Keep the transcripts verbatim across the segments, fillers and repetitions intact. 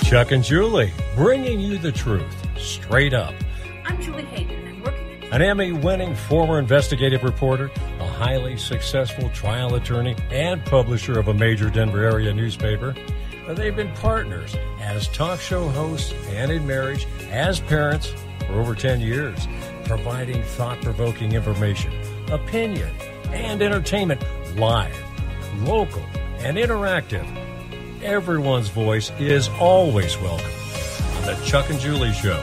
Chuck and Julie, bringing you the truth, straight up. I'm Julie Hayden, and I'm working at... An Emmy-winning former investigative reporter, a highly successful trial attorney, and publisher of a major Denver area newspaper. They've been partners as talk show hosts and in marriage, as parents for over ten years, providing thought-provoking information, opinion, and entertainment live, local, and interactive. Everyone's voice is always welcome on the Chuck and Julie Show.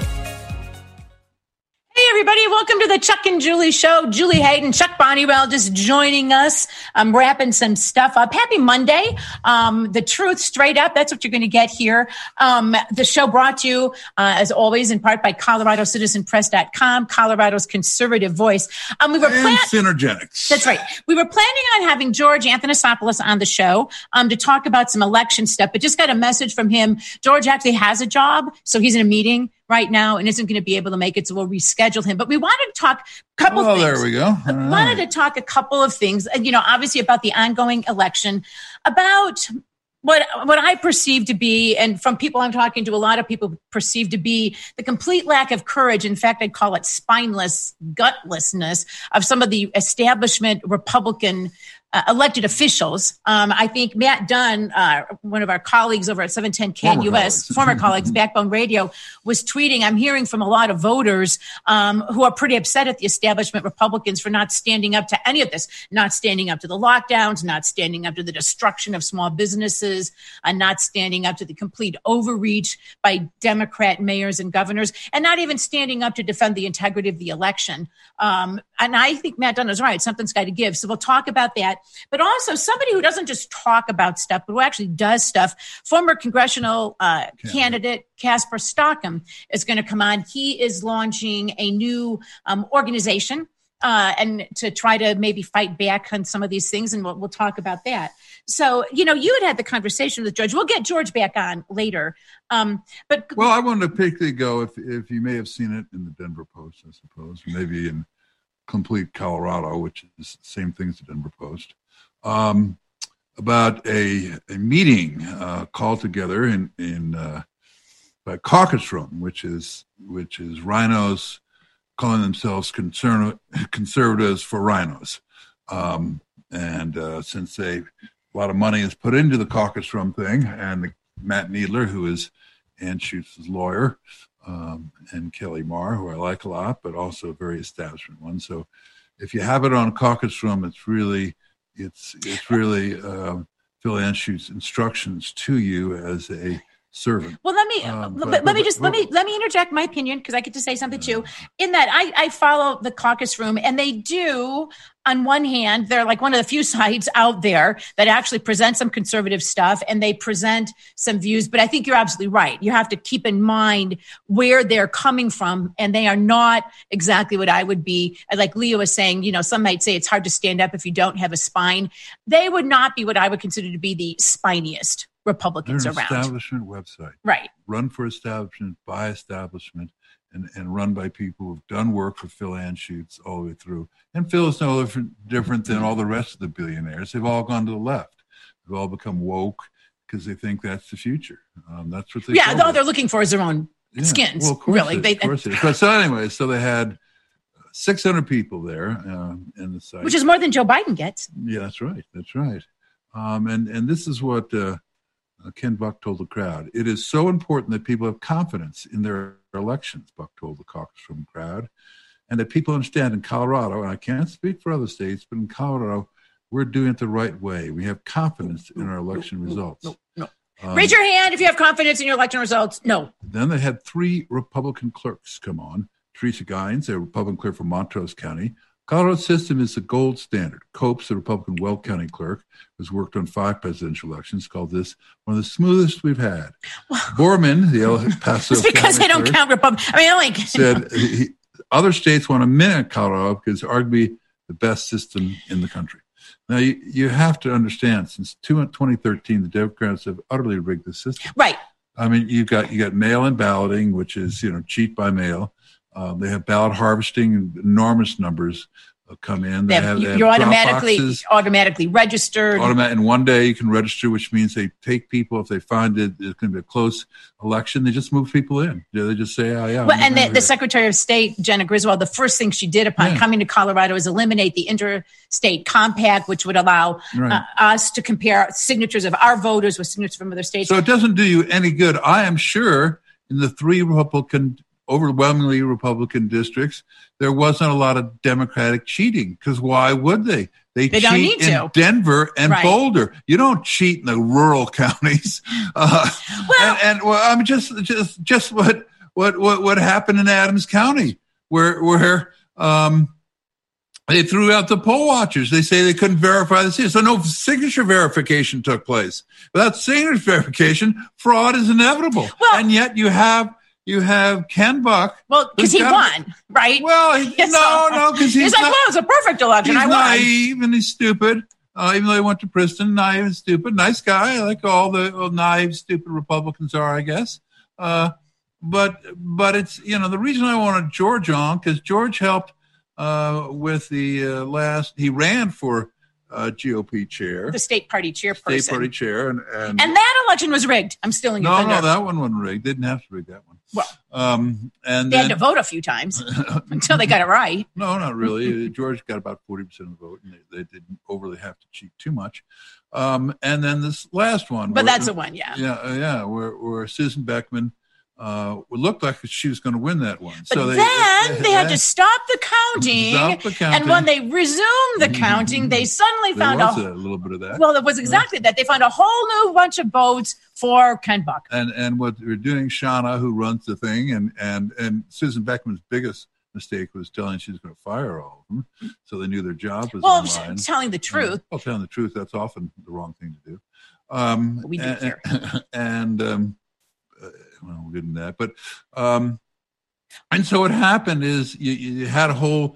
Hey, everybody. Welcome to the Chuck and Julie Show. Julie Hayden, Chuck Bonniwell just joining us. I'm wrapping some stuff up. Happy Monday. Um, the truth straight up. That's what you're going to get here. Um, the show brought to you, uh, as always, in part by Colorado Citizen Press dot com, Colorado's conservative voice. Um, we were and plan- Synergenics. That's right. We were planning on having George Athanasopoulos on the show um, to talk about some election stuff, but just got a message from him. George actually has a job, so he's in a meeting right now and isn't going to be able to make it, so we'll reschedule him. But we wanted to talk a couple oh, of things. there we go. All I right. wanted to talk a couple of things, you know, obviously about the ongoing election, about what what I perceive to be, and from people I'm talking to, a lot of people perceive to be the complete lack of courage. In fact, I'd call it spineless, gutlessness of some of the establishment Republican Uh, elected officials. Um, I think Matt Dunn, uh, one of our colleagues over at seven ten K N U S, Former former colleagues, Backbone Radio, was tweeting, I'm hearing from a lot of voters um, who are pretty upset at the establishment Republicans for not standing up to any of this, not standing up to the lockdowns, not standing up to the destruction of small businesses, and not standing up to the complete overreach by Democrat mayors and governors, and not even standing up to defend the integrity of the election. Um, and I think Matt Dunn is right. Something's got to give. So we'll talk about that. But also somebody who doesn't just talk about stuff, but who actually does stuff. Former congressional uh, candidate Casper Stockham is going to come on. He is launching a new um, organization uh, and to try to maybe fight back on some of these things. And we'll, we'll talk about that. So, you know, you had had the conversation with George. We'll get George back on later. Um, but Well, I wanted to quickly go, if if you may have seen it in the Denver Post, I suppose, maybe in Complete Colorado, which is the same thing as the Denver Post, um, about a a meeting uh, called together in in uh, by Caucus Room, which is which is rhinos calling themselves concern, conservatives for rhinos, um, and uh, since they a lot of money is put into the Caucus Room thing, and the, Matt Needler, who is Anschutz' lawyer, Um, and Kelly Marr, who I like a lot, but also a very establishment one. So if you have it on Caucus Room, it's really, it's it's really uh, Phil Anschutz' instructions to you as a servant. Well, let me um, but, but, let me but, just but, let me let me interject my opinion, because I get to say something too. In that I, I follow the Caucus Room, and they do. On one hand, they're like one of the few sites out there that actually present some conservative stuff, and they present some views. But I think you're absolutely right. You have to keep in mind where they're coming from, and they are not exactly what I would be. Like Leo was saying, you know, some might say it's hard to stand up if you don't have a spine. They would not be what I would consider to be the spiniest Republicans they're an around. Establishment website. Right. Run for establishment, by establishment, and, and run by people who've done work for Phil Anschutz all the way through. And Phil is no different, different than all the rest of the billionaires. They've all gone to the left. They've all become woke because they think that's the future. Um, that's what they Yeah, all us. they're looking for is their own Yeah. skins. Well, of course really. it is, They, of course it is. But so anyway, so they had six hundred people there um, in the site. which is more than Joe Biden gets. Yeah, that's right. That's right. Um, and, and this is what uh, Ken Buck told the crowd. It is so important that people have confidence in their elections, Buck told the Caucus Room crowd, and that people understand in Colorado, and I can't speak for other states, but in Colorado, we're doing it the right way. We have confidence in our election results. No, no. Um, Raise your hand if you have confidence in your election results. No. Then they had three Republican clerks come on. Teresa Gines, a Republican clerk from Montrose County. Colorado's system is the gold standard. Copes, the Republican Weld County clerk, who's worked on five presidential elections, called this one of the smoothest we've had. Borman, the El Paso It's because County they don't clerk, count Republicans. I mean, I like said he, other states want to mimic Colorado because it's arguably the best system in the country. Now, you, you have to understand, since twenty thirteen, the Democrats have utterly rigged the system. Right. I mean, you've got you got mail-in balloting, which is, you know, cheat by mail. Uh, they have ballot harvesting in enormous numbers. come in. They They have, have, you, they have you're drop automatically boxes. automatically registered. Automatic, and one day you can register, which means they take people if they find it it's going to be a close election. They just move people in. Yeah, they just say, "Oh yeah." Well, and the, here. the Secretary of State, Jenna Griswold, the first thing she did upon Yeah. coming to Colorado is eliminate the interstate compact, which would allow Right. uh, us to compare signatures of our voters with signatures from other states. So it doesn't do you any good. I am sure in the three Republican, overwhelmingly Republican districts, there wasn't a lot of Democratic cheating because why would they? They, They cheat don't need in to. Denver and Right. Boulder. You don't cheat in the rural counties. Uh, Well- and, and well, I mean, just just just what what what what happened in Adams County, where where um, they threw out the poll watchers. They say they couldn't verify the signature, so no signature verification took place. Without signature verification, fraud is inevitable. Well- and yet you have you have Ken Buck. well, because who's he got- won, right? Well, he, Yes. no, no, because he's, he's like, not, well, it's a perfect election. he's I won. naive and he's stupid. Uh, even though he went to Princeton, naive and stupid, nice guy, like all the well, naive, stupid Republicans are, I guess. Uh, but but it's you know the reason I wanted George on because George helped uh, with the uh, last. He ran for uh, G O P chair, The state party chairperson. state party chair, and and, And that election was rigged. I'm stealing your no, thunder. no, that one wasn't rigged. Didn't have to rig that one. Well, Um, and they then, had to vote a few times until they got it right. No, not really. George got about forty percent of the vote, and they, they didn't overly have to cheat too much. Um, and then this last one. But where- that's the one, yeah. Yeah, uh, yeah, where, where Susan Beckman uh, looked like she was going to win that one. But so they, then they had to stop the counting. Stop the counting. And when they resumed the counting, they suddenly there found was a a little bit of that. well, it was exactly that. They found a whole new bunch of votes for Ken Buck. and and what they're doing, Shauna, who runs the thing, and and and Susan Beckman's biggest mistake was telling she was going to fire all of them, so they knew their job was Well, on the line. telling the truth. Well, telling the truth, that's often the wrong thing to do. Um, We do and, care. And, um, uh, well, we'll get into that. But, um, and so what happened is you, you had a whole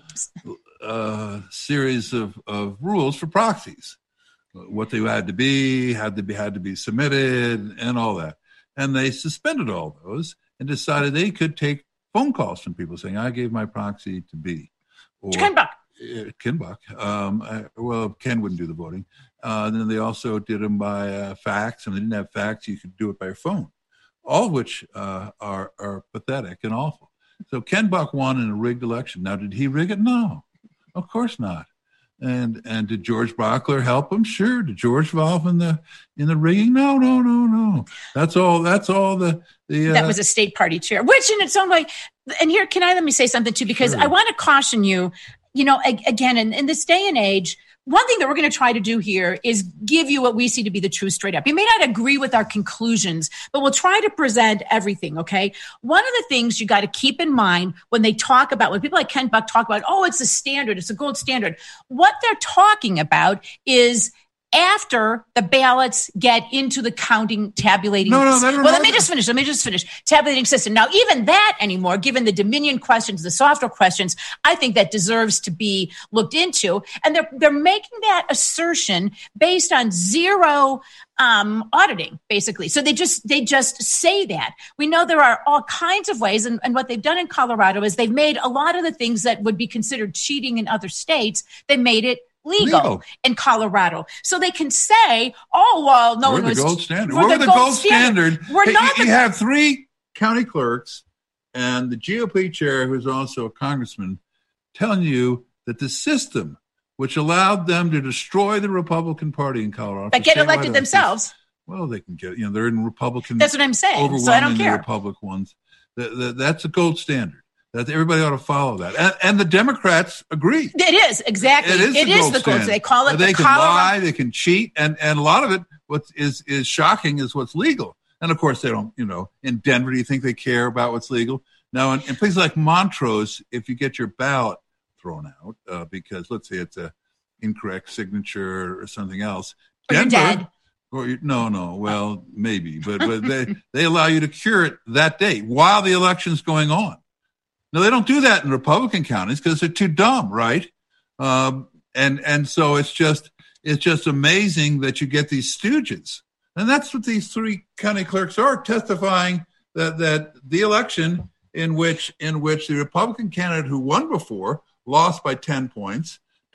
uh, series of, of rules for proxies, what they had to be, had to be, had to be submitted, and all that. And they suspended all those and decided they could take phone calls from people saying, I gave my proxy to B. Or, Ken Buck. uh, Ken Buck. Um, I, well, Ken wouldn't do the voting. Uh, then they also did them by uh, fax, and they didn't have fax. You could do it by your phone, all of which uh, are are pathetic and awful. So Ken Buck won in a rigged election. Now, did he rig it? No, of course not. And and did George Brockler help him? Sure. Did George involve in the in the rigging? No, no, no, no. That's all. That's all the the. Uh, That was a state party chair, which in its own way, and here, can I let me say something too? Because Sure. I want to caution you, you know, a- again, in, in this day and age, one thing that we're going to try to do here is give you what we see to be the truth straight up. You may not agree with our conclusions, but we'll try to present everything, okay? One of the things you got to keep in mind when they talk about, when people like Ken Buck talk about, oh, it's a standard, it's a gold standard, what they're talking about is after the ballots get into the counting, tabulating. No, no, they don't well, let know me that. just finish. Let me just finish. Tabulating system. Now, even that anymore, given the Dominion questions, the software questions, I think that deserves to be looked into. And they're they're making that assertion based on zero um, auditing, basically. So they just they just say that. We know there are all kinds of ways, and, and what they've done in Colorado is they've made a lot of the things that would be considered cheating in other states. They made it legal, Legal. in Colorado. So they can say, oh, well, no We're one the was. gold standard. We're We're, the, gold standard. We're Hey, not you, the you have three county clerks and the G O P chair, who's also a congressman, telling you that the system which allowed them to destroy the Republican Party in Colorado, that for get statewide elected elections, themselves. Well, they can get, you know, they're in Republican. That's what I'm saying. So I don't overwhelmingly care. Republic ones. That, that, that's a gold standard. That everybody ought to follow that, and, and the Democrats agree. It is exactly. It is the it is gold the gold. standard. They call it They the can Colorado. lie, they can cheat, and and a lot of it, what is is shocking, is what's legal. And of course, they don't. You know, in Denver, do you think they care about what's legal? Now, in, in places like Montrose, if you get your ballot thrown out uh, because, let's say, it's a incorrect signature or something else, Or you're dead. Or you, no, no. Well, maybe, but but they they allow you to cure it that day while the election's going on. No, they don't do that in Republican counties because they're too dumb, right? Um, and and so it's just it's just amazing that you get these stooges, and that's what these three county clerks are, testifying that that the election in which in which the Republican candidate who won before lost by ten points,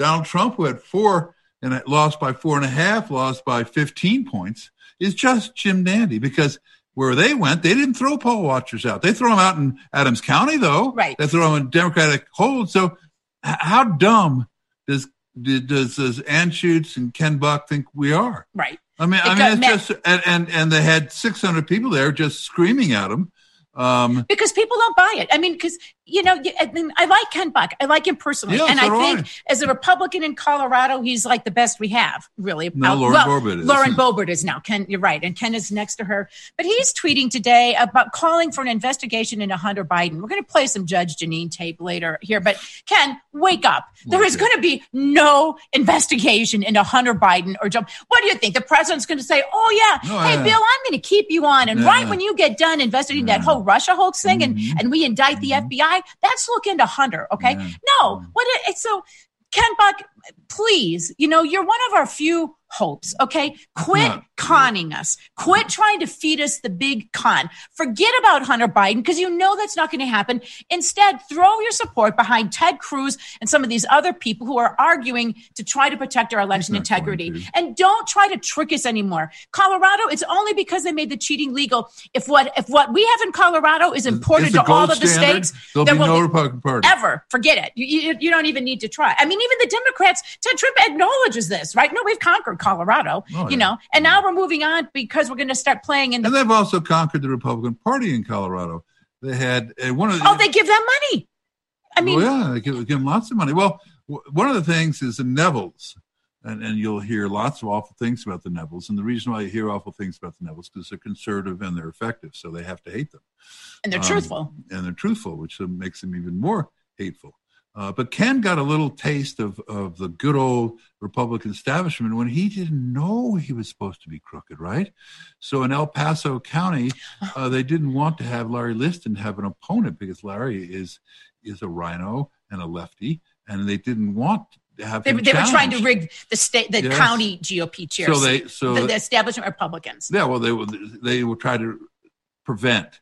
Donald Trump, who had four and lost by four and a half, lost by fifteen points, is just Jim Dandy because where they went, they didn't throw poll watchers out. They throw them out in Adams County, though. Right. They throw them in Democratic holds. So how dumb does does, does Anschutz and Ken Buck think we are? Right. I mean, it I mean, it's met- just and, and and they had six hundred people there just screaming at them. Um, because people don't buy it. I mean, because, you know, I, mean, I like Ken Buck. I like him personally. Yeah, and so I do think I. as a Republican in Colorado, he's like the best we have, really. No, Uh, Lauren well, Boebert is. Lauren Boebert is now. Ken, you're right. And Ken is next to her. But he's tweeting today about calling for an investigation into Hunter Biden. We're going to play some Judge Jeanine tape later here. But Ken, wake up. There Wake is up. going to be no investigation into Hunter Biden or Joe. What do you think? The president's going to say, oh, yeah, No, hey, yeah. Bill, I'm going to keep you on. And Yeah. right when you get done investigating Yeah. that whole Russia hoax thing, and, Mhm. and we indict the Mhm. F B I, let's look into Hunter, okay? Yeah. No, what it, it's so, Ken Buck, please, you know, you're one of our few hopes, okay? Quit Not- conning us. Quit trying to feed us the big con. Forget about Hunter Biden because you know that's not going to happen. Instead, throw your support behind Ted Cruz and some of these other people who are arguing to try to protect our election not integrity. going to. And don't try to trick us anymore. Colorado, it's only because they made the cheating legal. If what if what we have in Colorado is important It's the to all gold of the standard. states, There'll there be will no be- Republican Party. ever. Forget it. You, you, you don't even need to try. I mean, even the Democrats, Ted Tripp acknowledges this, right? No, we've conquered Colorado, Oh, you yeah. know, and now we're moving on because we're going to start playing in the. And they've also conquered the Republican Party in Colorado. They had uh, one of the. Oh, they give them money. I mean, well, yeah, they give, give them lots of money. Well, w- one of the things is the Nevilles, and, and you'll hear lots of awful things about the Nevilles. And the reason why you hear awful things about the Nevilles is because they're conservative and they're effective, so they have to hate them. and they're Um, truthful. And they're truthful, which makes them even more hateful. Uh, but Ken got a little taste of, of the good old Republican establishment when he didn't know he was supposed to be crooked, right? So in El Paso County, uh, they didn't want to have Larry Liston have an opponent because Larry is is a rhino and a lefty, and they didn't want to have They, him they were trying to challenged. rig the state, the Yes. county G O P chairs. So they so the, the establishment Republicans. yeah, well, they will they will try to prevent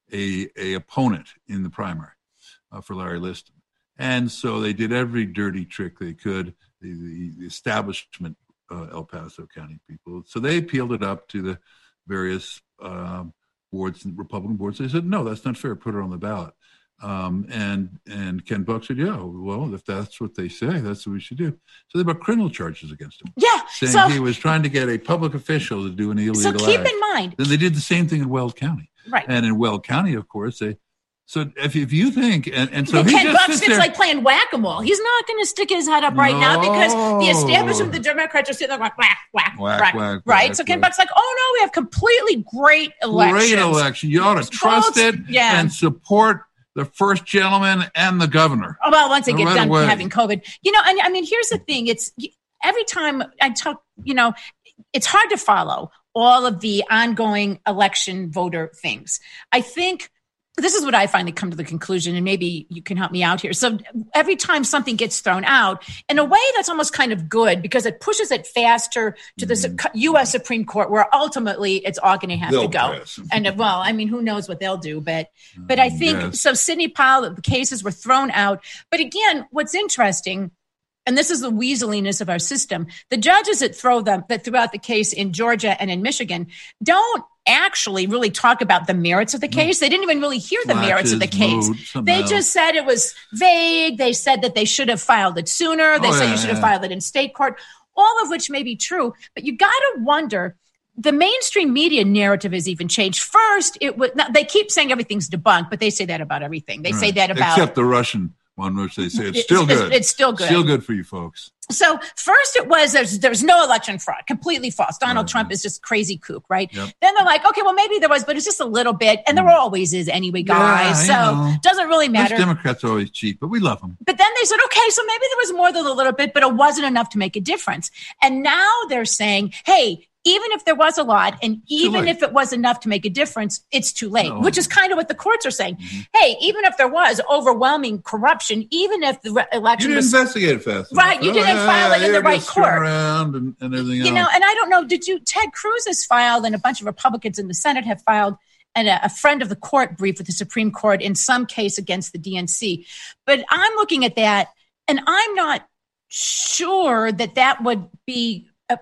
a a opponent in the primary uh, for Larry Liston, and so they did every dirty trick they could. The, the, the establishment uh, El Paso County people, so they appealed it up to the various um, boards and Republican boards. They said, no, that's not fair. Put it on the ballot. Um, and and Ken Buck said, yeah, well, if that's what they say, that's what we should do. So they brought criminal charges against him, Yeah. saying So, he was trying to get a public official to do an illegal so keep act. in mind, Then they did the same thing in Weld County. right. And in Weld County, of course, they. So if, if you think, and, and so And he Ken just Buck sits sits there. like playing whack-a-mole. He's not going to stick his head up right now because the No. establishment, the Democrats are sitting there going whack, whack, Whack, whack, whack, right? whack, so Ken whack. Buck's like, oh no, we have completely great elections. Great election. You ought to trust Votes, it yeah. and support the first gentleman and the governor. Oh, well, once they get Right done away. having COVID, you know, and I mean, here's the thing. It's every time I talk, you know, it's hard to follow all of the ongoing election voter things. I think this is what I finally come to the conclusion, and maybe you can help me out here. So every time something gets thrown out, in a way that's almost kind of good because it pushes it faster to the Mm-hmm. U S Supreme Court, where ultimately it's all going to have They'll to go. pass. And well, I mean, who knows what they'll do, but but I think Yes. so. Sidney Powell, the cases were thrown out. But again, what's interesting, and this is the weaseliness of our system, the judges that throw them that threw out the case in Georgia and in Michigan don't actually really talk about the merits of the case. They didn't even really hear the merits of the Flashes, case. mood, something They else. just said it was vague. They said that they should have filed it sooner. They Oh, said yeah, you should have yeah. filed it in state court, all of which may be true. But you got to wonder, the mainstream media narrative has even changed. First, it was now, they keep saying everything's debunked, but they say that about everything. They say Right. that about Except the Russian one, which they say it's, It's- still it's- good. it's still good. Still good for you folks. So first it was there's there's no election fraud, completely false. Donald Right. Trump is just crazy kook, right? Yep. Then they're like, okay, well maybe there was, but it's just a little bit, and there always is anyway, guys. Yeah, I so know. doesn't really Those matter. Democrats are always cheap, but we love them. But then they said, okay, so maybe there was more than a little bit, but it wasn't enough to make a difference. And now they're saying, hey, even if there was a lot, and even late. if it was enough to make a difference, it's too late, No. which is kind of what the courts are saying. Mm-hmm. Hey, even if there was overwhelming corruption, even if the re- You election didn't was investigate it fast Right, enough. you Oh, didn't yeah, file it in here, the right just turn court. around and, and everything You know, else. and I don't know, did you, Ted Cruz has filed, and a bunch of Republicans in the Senate have filed, and a, a friend of the court brief with the Supreme Court in some case against the D N C. But I'm looking at that, and I'm not sure that that would be uh,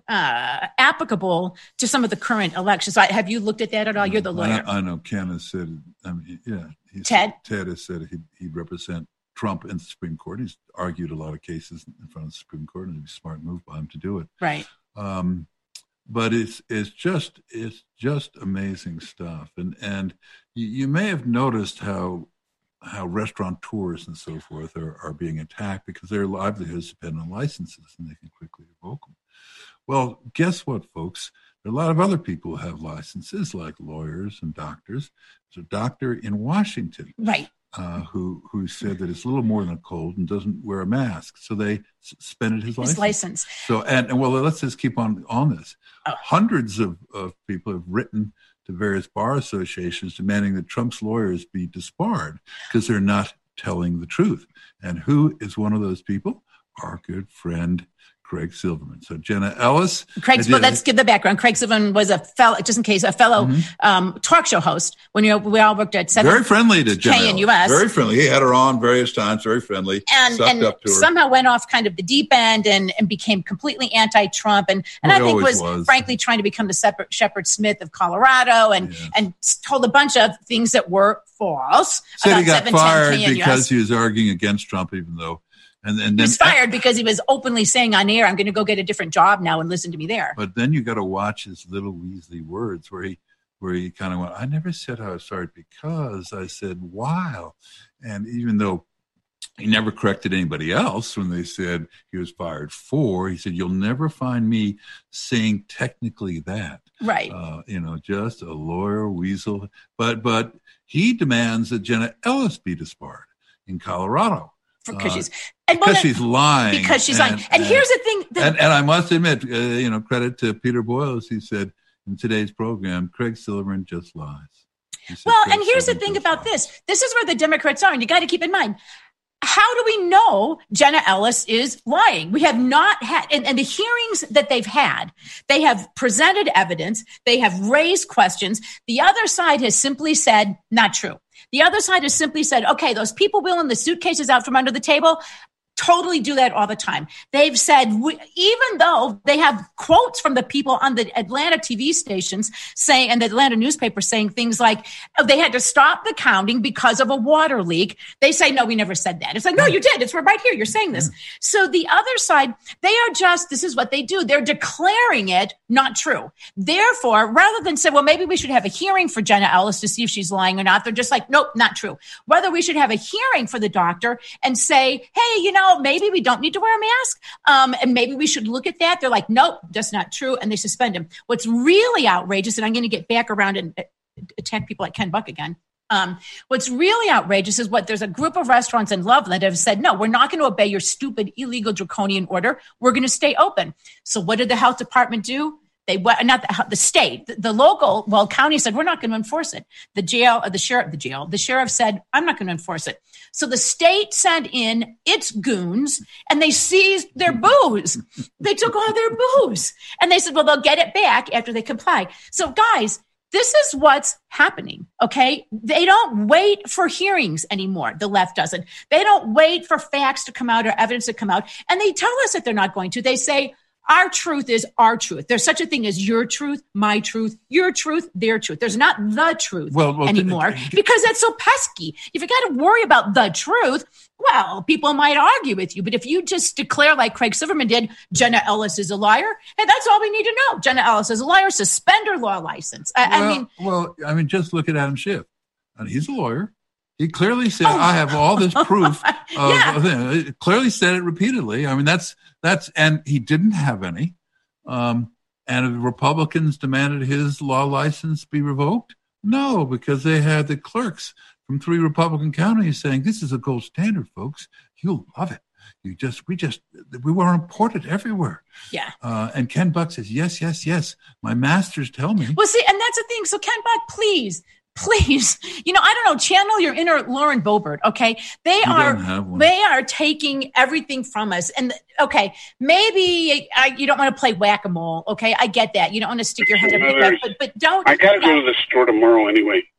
uh, applicable to some of the current elections. So have you looked at that at all? You're the lawyer. I, I know Ken has said, I mean, yeah. He's, Ted? Ted has said he'd, he'd represent Trump in the Supreme Court. He's argued a lot of cases in front of the Supreme Court, and it'd be a smart move by him to do it. Right. Um, but it's it's just it's just amazing stuff, and and you, you may have noticed how how restaurateurs and so forth are, are being attacked because their livelihoods depend on licenses, and they can quickly revoke them. Well, guess what, folks? There are a lot of other people who have licenses, like lawyers and doctors. There's a doctor in Washington, right, uh, who who said that it's a little more than a cold and doesn't wear a mask, so they suspended his, his license. license. So, and, and well, let's just keep on on this. Oh. Hundreds of, of people have written to various bar associations demanding that Trump's lawyers be disbarred because they're not telling the truth. And who is one of those people? Our good friend Craig Silverman. So Jenna Ellis. Craig's, but let's give the background. Craig Silverman was a fellow, just in case, a fellow mm-hmm. um, talk show host when you know, we all worked at seven. Very friendly to Jenna K in U S. Very friendly. He had her on various times, very friendly. And, and up to her. somehow went off kind of the deep end and, and became completely anti-Trump. And, and I think was, was frankly trying to become the separate Shepard Smith of Colorado and, yeah. and told a bunch of things that were false. Said he got fired because he was arguing against Trump, even though And, and then, he was fired because he was openly saying on air, I'm going to go get a different job now and listen to me there. But then you got to watch his little Weasley words where he where he kind of went, I never said I was sorry because I said, while. And even though he never corrected anybody else when they said he was fired for, he said, you'll never find me saying technically that. Right. Uh, you know, just a lawyer weasel. But, but he demands that Jenna Ellis be disbarred in Colorado. Because uh, she's and because she's lying. Because she's and, lying. And, and here's the thing. That, and, and I must admit, uh, you know, credit to Peter Boyle, as he said in today's program, Craig Silverman just lies. Well, Craig and here's Silverman the thing about lies. this. This is where the Democrats are, and you got to keep in mind. How do we know Jenna Ellis is lying? We have not had, and, and the hearings that they've had, they have presented evidence. They have raised questions. The other side has simply said, not true. The other side has simply said, okay, those people wheeling the suitcases out from under the table, totally do that all the time. They've said, we, even though they have quotes from the people on the Atlanta T V stations saying, and the Atlanta newspaper saying things like, oh, they had to stop the counting because of a water leak. They say, no, we never said that. It's like, no, you did. It's right here. You're saying this. So the other side, they are just, this is what they do. They're declaring it not true. Therefore, rather than say, well, maybe we should have a hearing for Jenna Ellis to see if she's lying or not, they're just like, nope, not true. Whether we should have a hearing for the doctor and say, hey, you know, maybe we don't need to wear a mask. Um, and maybe we should look at that. They're like, nope, that's not true. And they suspend him. What's really outrageous, and I'm going to get back around and attack people like Ken Buck again. Um, what's really outrageous is what there's a group of restaurants in Loveland that have said, no, we're not going to obey your stupid, illegal, draconian order. We're going to stay open. So what did the health department do? They not the, the state, the, the local, well, county said, we're not going to enforce it. The jail, the sheriff, the jail, the sheriff said, I'm not going to enforce it. So the state sent in its goons and they seized their booze. They took all their booze and they said, well, they'll get it back after they comply. So guys, this is what's happening, okay? They don't wait for hearings anymore. The left doesn't. They don't wait for facts to come out or evidence to come out. And they tell us that they're not going to. They say, our truth is our truth. There's such a thing as your truth, my truth, your truth, their truth. There's not the truth well, well, anymore th- th- because that's so pesky. If you got to worry about the truth, well, people might argue with you. But if you just declare like Craig Silverman did, Jenna Ellis is a liar, and that's all we need to know. Jenna Ellis is a liar. Suspend her law license. I, well, I mean, well, I mean, just look at Adam Schiff. And he's a lawyer. He clearly said, oh. I have all this proof. Of, yeah. of it. He clearly said it repeatedly. I mean, that's, that's, and he didn't have any. Um, and Republicans demanded his law license be revoked? No, because they had the clerks from three Republican counties saying, this is a gold standard, folks. You'll love it. You just, we just, we were imported everywhere. Yeah. Uh, and Ken Buck says, yes, yes, yes. My masters tell me. Well, see, and that's the thing. So Ken Buck, please, Please, you know, I don't know, channel your inner Lauren Boebert, okay? They you are they are taking everything from us. And, okay, maybe I, you don't want to play whack-a-mole, okay? I get that. You don't want to stick your head up, but, but don't. I got to go to the store tomorrow anyway.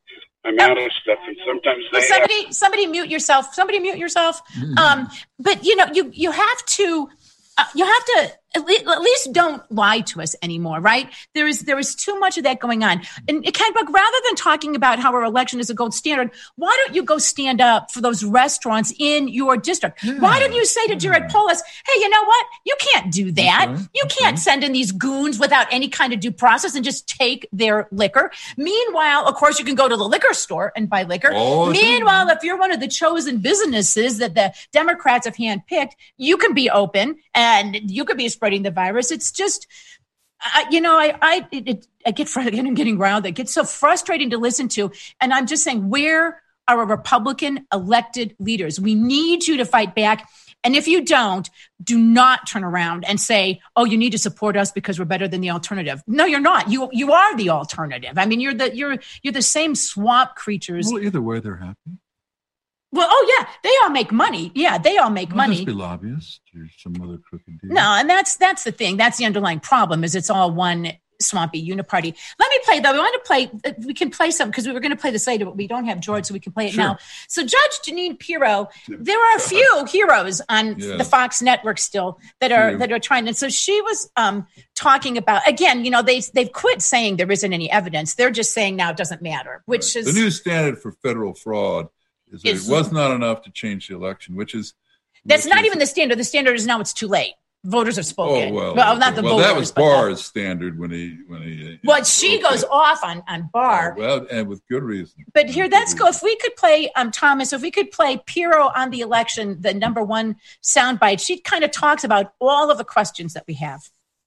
I'm out of stuff, and sometimes they well, somebody, have- somebody mute yourself. Somebody mute yourself. Um, but you know, you you have to, uh, you have to at least, at least don't lie to us anymore, right? There is there is too much of that going on. And Ken Buck, rather than talking about how our election is a gold standard, why don't you go stand up for those restaurants in your district? Yeah. Why don't you say to Jared Polis, hey, you know what? You can't do that. Okay. You can't okay. send in these goons without any kind of due process and just take their liquor. Meanwhile, of course, you can go to the liquor store and buy liquor. Oh, Meanwhile, if you're one of the chosen businesses that the Democrats have handpicked, you can be open and you could be spreading the virus. It's just, uh, you know, I I, it, I get frustrated. I'm getting riled. It gets so frustrating to listen to. And I'm just saying, where are our Republican elected leaders? We need you to fight back. And if you don't, do not turn around and say, oh, you need to support us because we're better than the alternative. No, you're not. You you are the alternative. I mean, you're the you're you're the same swamp creatures. Well, either way, they're happy. Well, oh, yeah, they all make money. Yeah, they all make well, money. Just be lobbyists or some other crooked deal. No, and that's that's the thing. That's the underlying problem is it's all one swampy uniparty. Let me play, though. We want to play, we can play some, because we were going to play this later, but we don't have George, so we can play it sure. now. So Judge Jeanine Pirro, there are a few heroes on yeah. the Fox network still that are yeah. that are trying. And so she was um, talking about, again, you know, they, they've quit saying there isn't any evidence. They're just saying now it doesn't matter, which right. is... The new standard for federal fraud is that it was not enough to change the election, which is... That's which not is, even the standard. The standard is now it's too late. Voters have spoken. Oh, well, well okay. not the well, voters. That was Barr's the, standard when he when he. Well, she okay. goes off on on Barr. Oh, well, and with good reason. But here, let's go. If we could play, um, Thomas, if we could play Pirro on the election, the number one soundbite. She kind of talks about all of the questions that we have.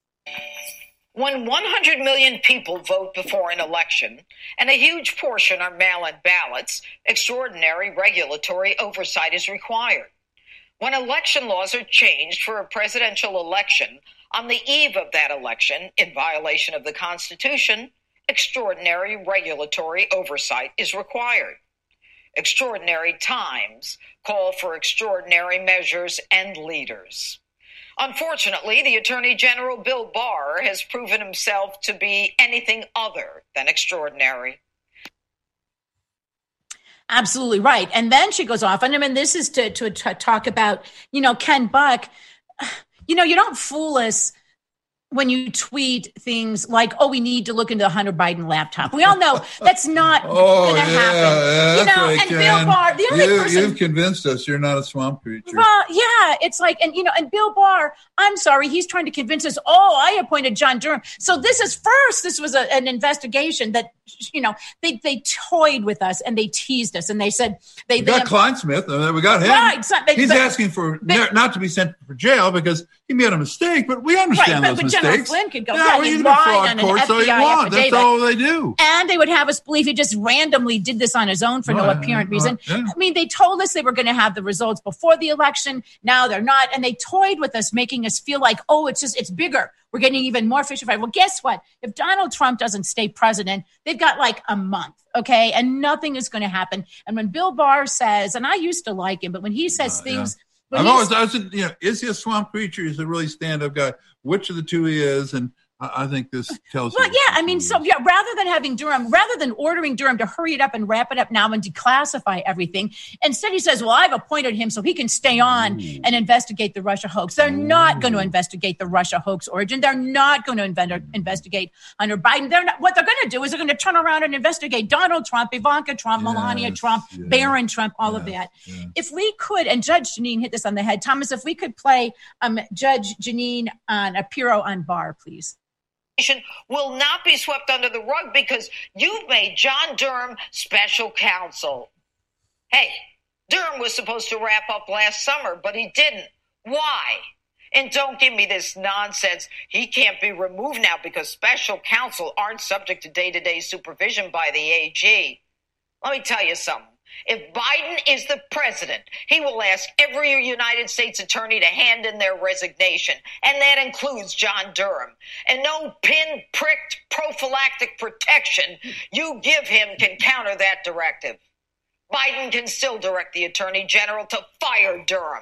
When one hundred million people vote before an election, and a huge portion are mail-in ballots, extraordinary regulatory oversight is required. When election laws are changed for a presidential election on the eve of that election in violation of the Constitution, extraordinary regulatory oversight is required. Extraordinary times call for extraordinary measures and leaders. Unfortunately, the Attorney General Bill Barr has proven himself to be anything other than extraordinary. Absolutely right. And then she goes off. And I mean, this is to, to, to talk about, you know, Ken Buck, you know, you don't fool us when you tweet things like, oh, we need to look into the Hunter Biden laptop. We all know that's not oh, going to yeah, happen. Yeah, you know, right, and Ken. Bill Barr, the only you, person. You've convinced us you're not a swamp creature. Well, yeah, it's like, and, you know, and Bill Barr, I'm sorry, he's trying to convince us, oh, I appointed John Durham. So this is first, this was a, an investigation that, you know, they, they toyed with us and they teased us and they said, they, we they got have, Kleinsmith, and we got him. Right, so, but, he's but, asking for but, not to be sent for jail because he made a mistake, but we understand right, those but, but mistakes. General Flynn could go, yeah, yeah, well, he you lied fraud on court, an so F B I he won. affidavit. That's all they do. And they would have us believe he just randomly did this on his own for no, no apparent no, reason. Yeah. I mean, they told us they were going to have the results before the election. Now they're not. And they toyed with us, making us feel like, oh, it's just, it's bigger. We're getting even more fishy-fied. Well, guess what? If Donald Trump doesn't stay president, they've got like a month, okay? And nothing is going to happen. And when Bill Barr says, and I used to like him, but when he says uh, things... Yeah. I've always, I was, you know, is he a swamp creature? Is he a really stand-up guy? Which of the two he is? And I think this tells well, you. Well, yeah, I mean, so yeah, rather than having Durham, rather than ordering Durham to hurry it up and wrap it up now and declassify everything, instead he says, well, I've appointed him so he can stay on Ooh. and investigate the Russia hoax. They're Ooh. not going to investigate the Russia hoax origin. They're not going to invent, investigate Hunter Biden. They're not. What they're going to do is they're going to turn around and investigate Donald Trump, Ivanka Trump, yes, Melania Trump, yes, Barron Trump, all yes, of that. Yes. If we could, and Judge Jeanine hit this on the head, Thomas, if we could play um, Judge Jeanine on a Pirro on Barr, please. Will not be swept under the rug because you've made John Durham special counsel. Hey, Durham was supposed to wrap up last summer, but he didn't. Why? And don't give me this nonsense. He can't be removed now because special counsel aren't subject to day-to-day supervision by the A G. Let me tell you something. If Biden is the president, he will ask every United States attorney to hand in their resignation, and that includes John Durham. And no pin-pricked prophylactic protection you give him can counter that directive. Biden can still direct the attorney general to fire Durham.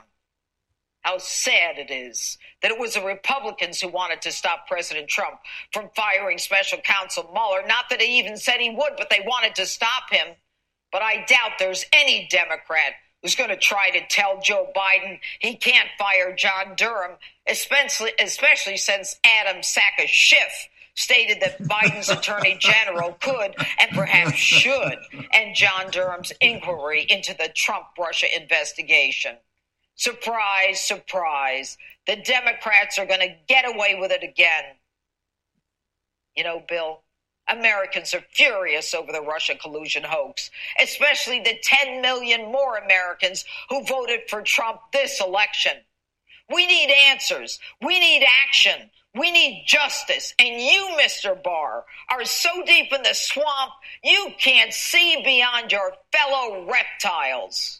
How sad it is that it was the Republicans who wanted to stop President Trump from firing special counsel Mueller. Not that he even said he would, but they wanted to stop him. But I doubt there's any Democrat who's going to try to tell Joe Biden he can't fire John Durham, especially, especially since Adam Saka-Schiff stated that Biden's attorney general could and perhaps should end John Durham's inquiry into the Trump-Russia investigation. Surprise, surprise. The Democrats are going to get away with it again. You know, Bill, Americans are furious over the Russia collusion hoax, especially the ten million more Americans who voted for Trump this election. We need answers. We need action. We need justice. And you, Mister Barr, are so deep in the swamp, you can't see beyond your fellow reptiles.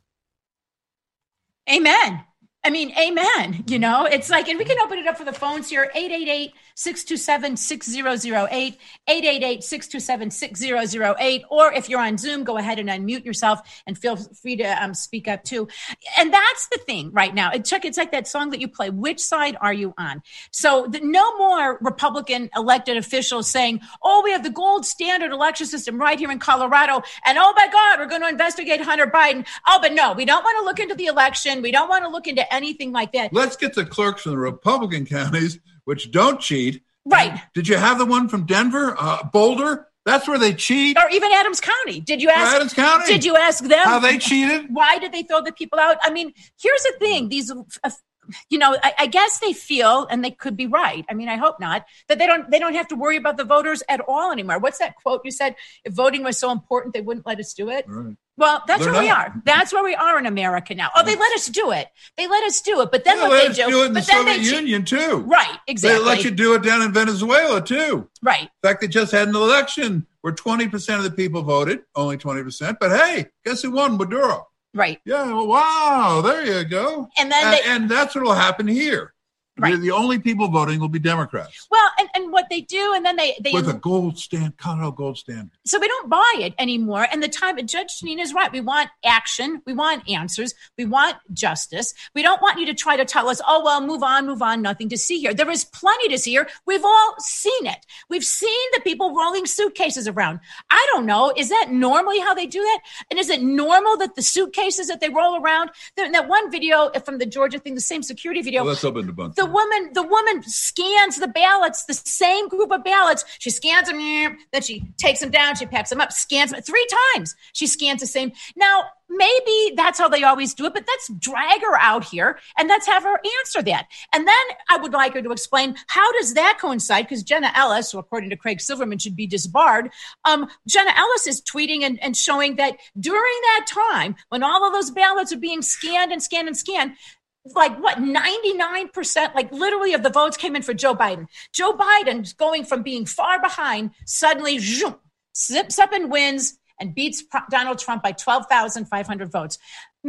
Amen. I mean, amen. You know, it's like, and we can open it up for the phones here, eight eight eight, six two seven, six zero zero eight, eight eight eight, six two seven, six zero zero eight. Or if you're on Zoom, go ahead and unmute yourself and feel free to um, speak up too. And that's the thing right now. And Chuck, it's like that song that you play. Which side are you on? So the, no more Republican elected officials saying, oh, we have the gold standard election system right here in Colorado. And oh my God, we're going to investigate Hunter Biden. Oh, but no, we don't want to look into the election. We don't want to look into anything like that. Let's get the clerks from the Republican counties, which don't cheat. Right. Did you have the one from Denver, uh, Boulder? That's where they cheat. Or even Adams County. Did you ask? Or Adams County. Did you ask them how they cheated? Why did they throw the people out? I mean, here's the thing. These, uh, you know, I, I guess they feel, and they could be right. I mean, I hope not, that they don't. They don't have to worry about the voters at all anymore. What's that quote you said? If voting was so important, they wouldn't let us do it. Right. Well, that's They're where we not. are. That's where we are in America now. Oh, they let us do it. They let us do it. But then Yeah, what let they us do, do it in the but then Soviet they cheat. Union too. Right, exactly. They let you do it down in Venezuela too. Right. In fact, they just had an election where twenty percent of the people voted, only twenty percent. But hey, guess who won? Maduro. Right. Yeah, well, wow, there you go. And then and, they- and that's what will happen here. Right. The, the only people voting will be Democrats. Well, and, and what they do, and then they they With a gold stand, Colorado gold standard. so we don't buy it anymore. And the time, Judge Janine is right. We want action. We want answers. We want justice. We don't want you to try to tell us, oh, well, move on, move on, nothing to see here. There is plenty to see here. We've all seen it. We've seen the people rolling suitcases around. I don't know. Is that normally how they do that? And is it normal that the suitcases that they roll around, in that one video from the Georgia thing, the same security video, Well, let's open the bunch. the woman, the woman scans the ballots, the same group of ballots. She scans them, then she takes them down, she packs them up, scans them three times. She scans the same. Now, maybe that's how they always do it, but let's drag her out here and let's have her answer that. And then I would like her to explain, how does that coincide? Because Jenna Ellis, who according to Craig Silverman should be disbarred, um, Jenna Ellis is tweeting and, and showing that during that time, when all of those ballots are being scanned and scanned and scanned, like what, ninety-nine percent, like literally of the votes came in for Joe Biden. Joe Biden's going from being far behind, suddenly zoom, zips up and wins and beats Donald Trump by twelve thousand five hundred votes.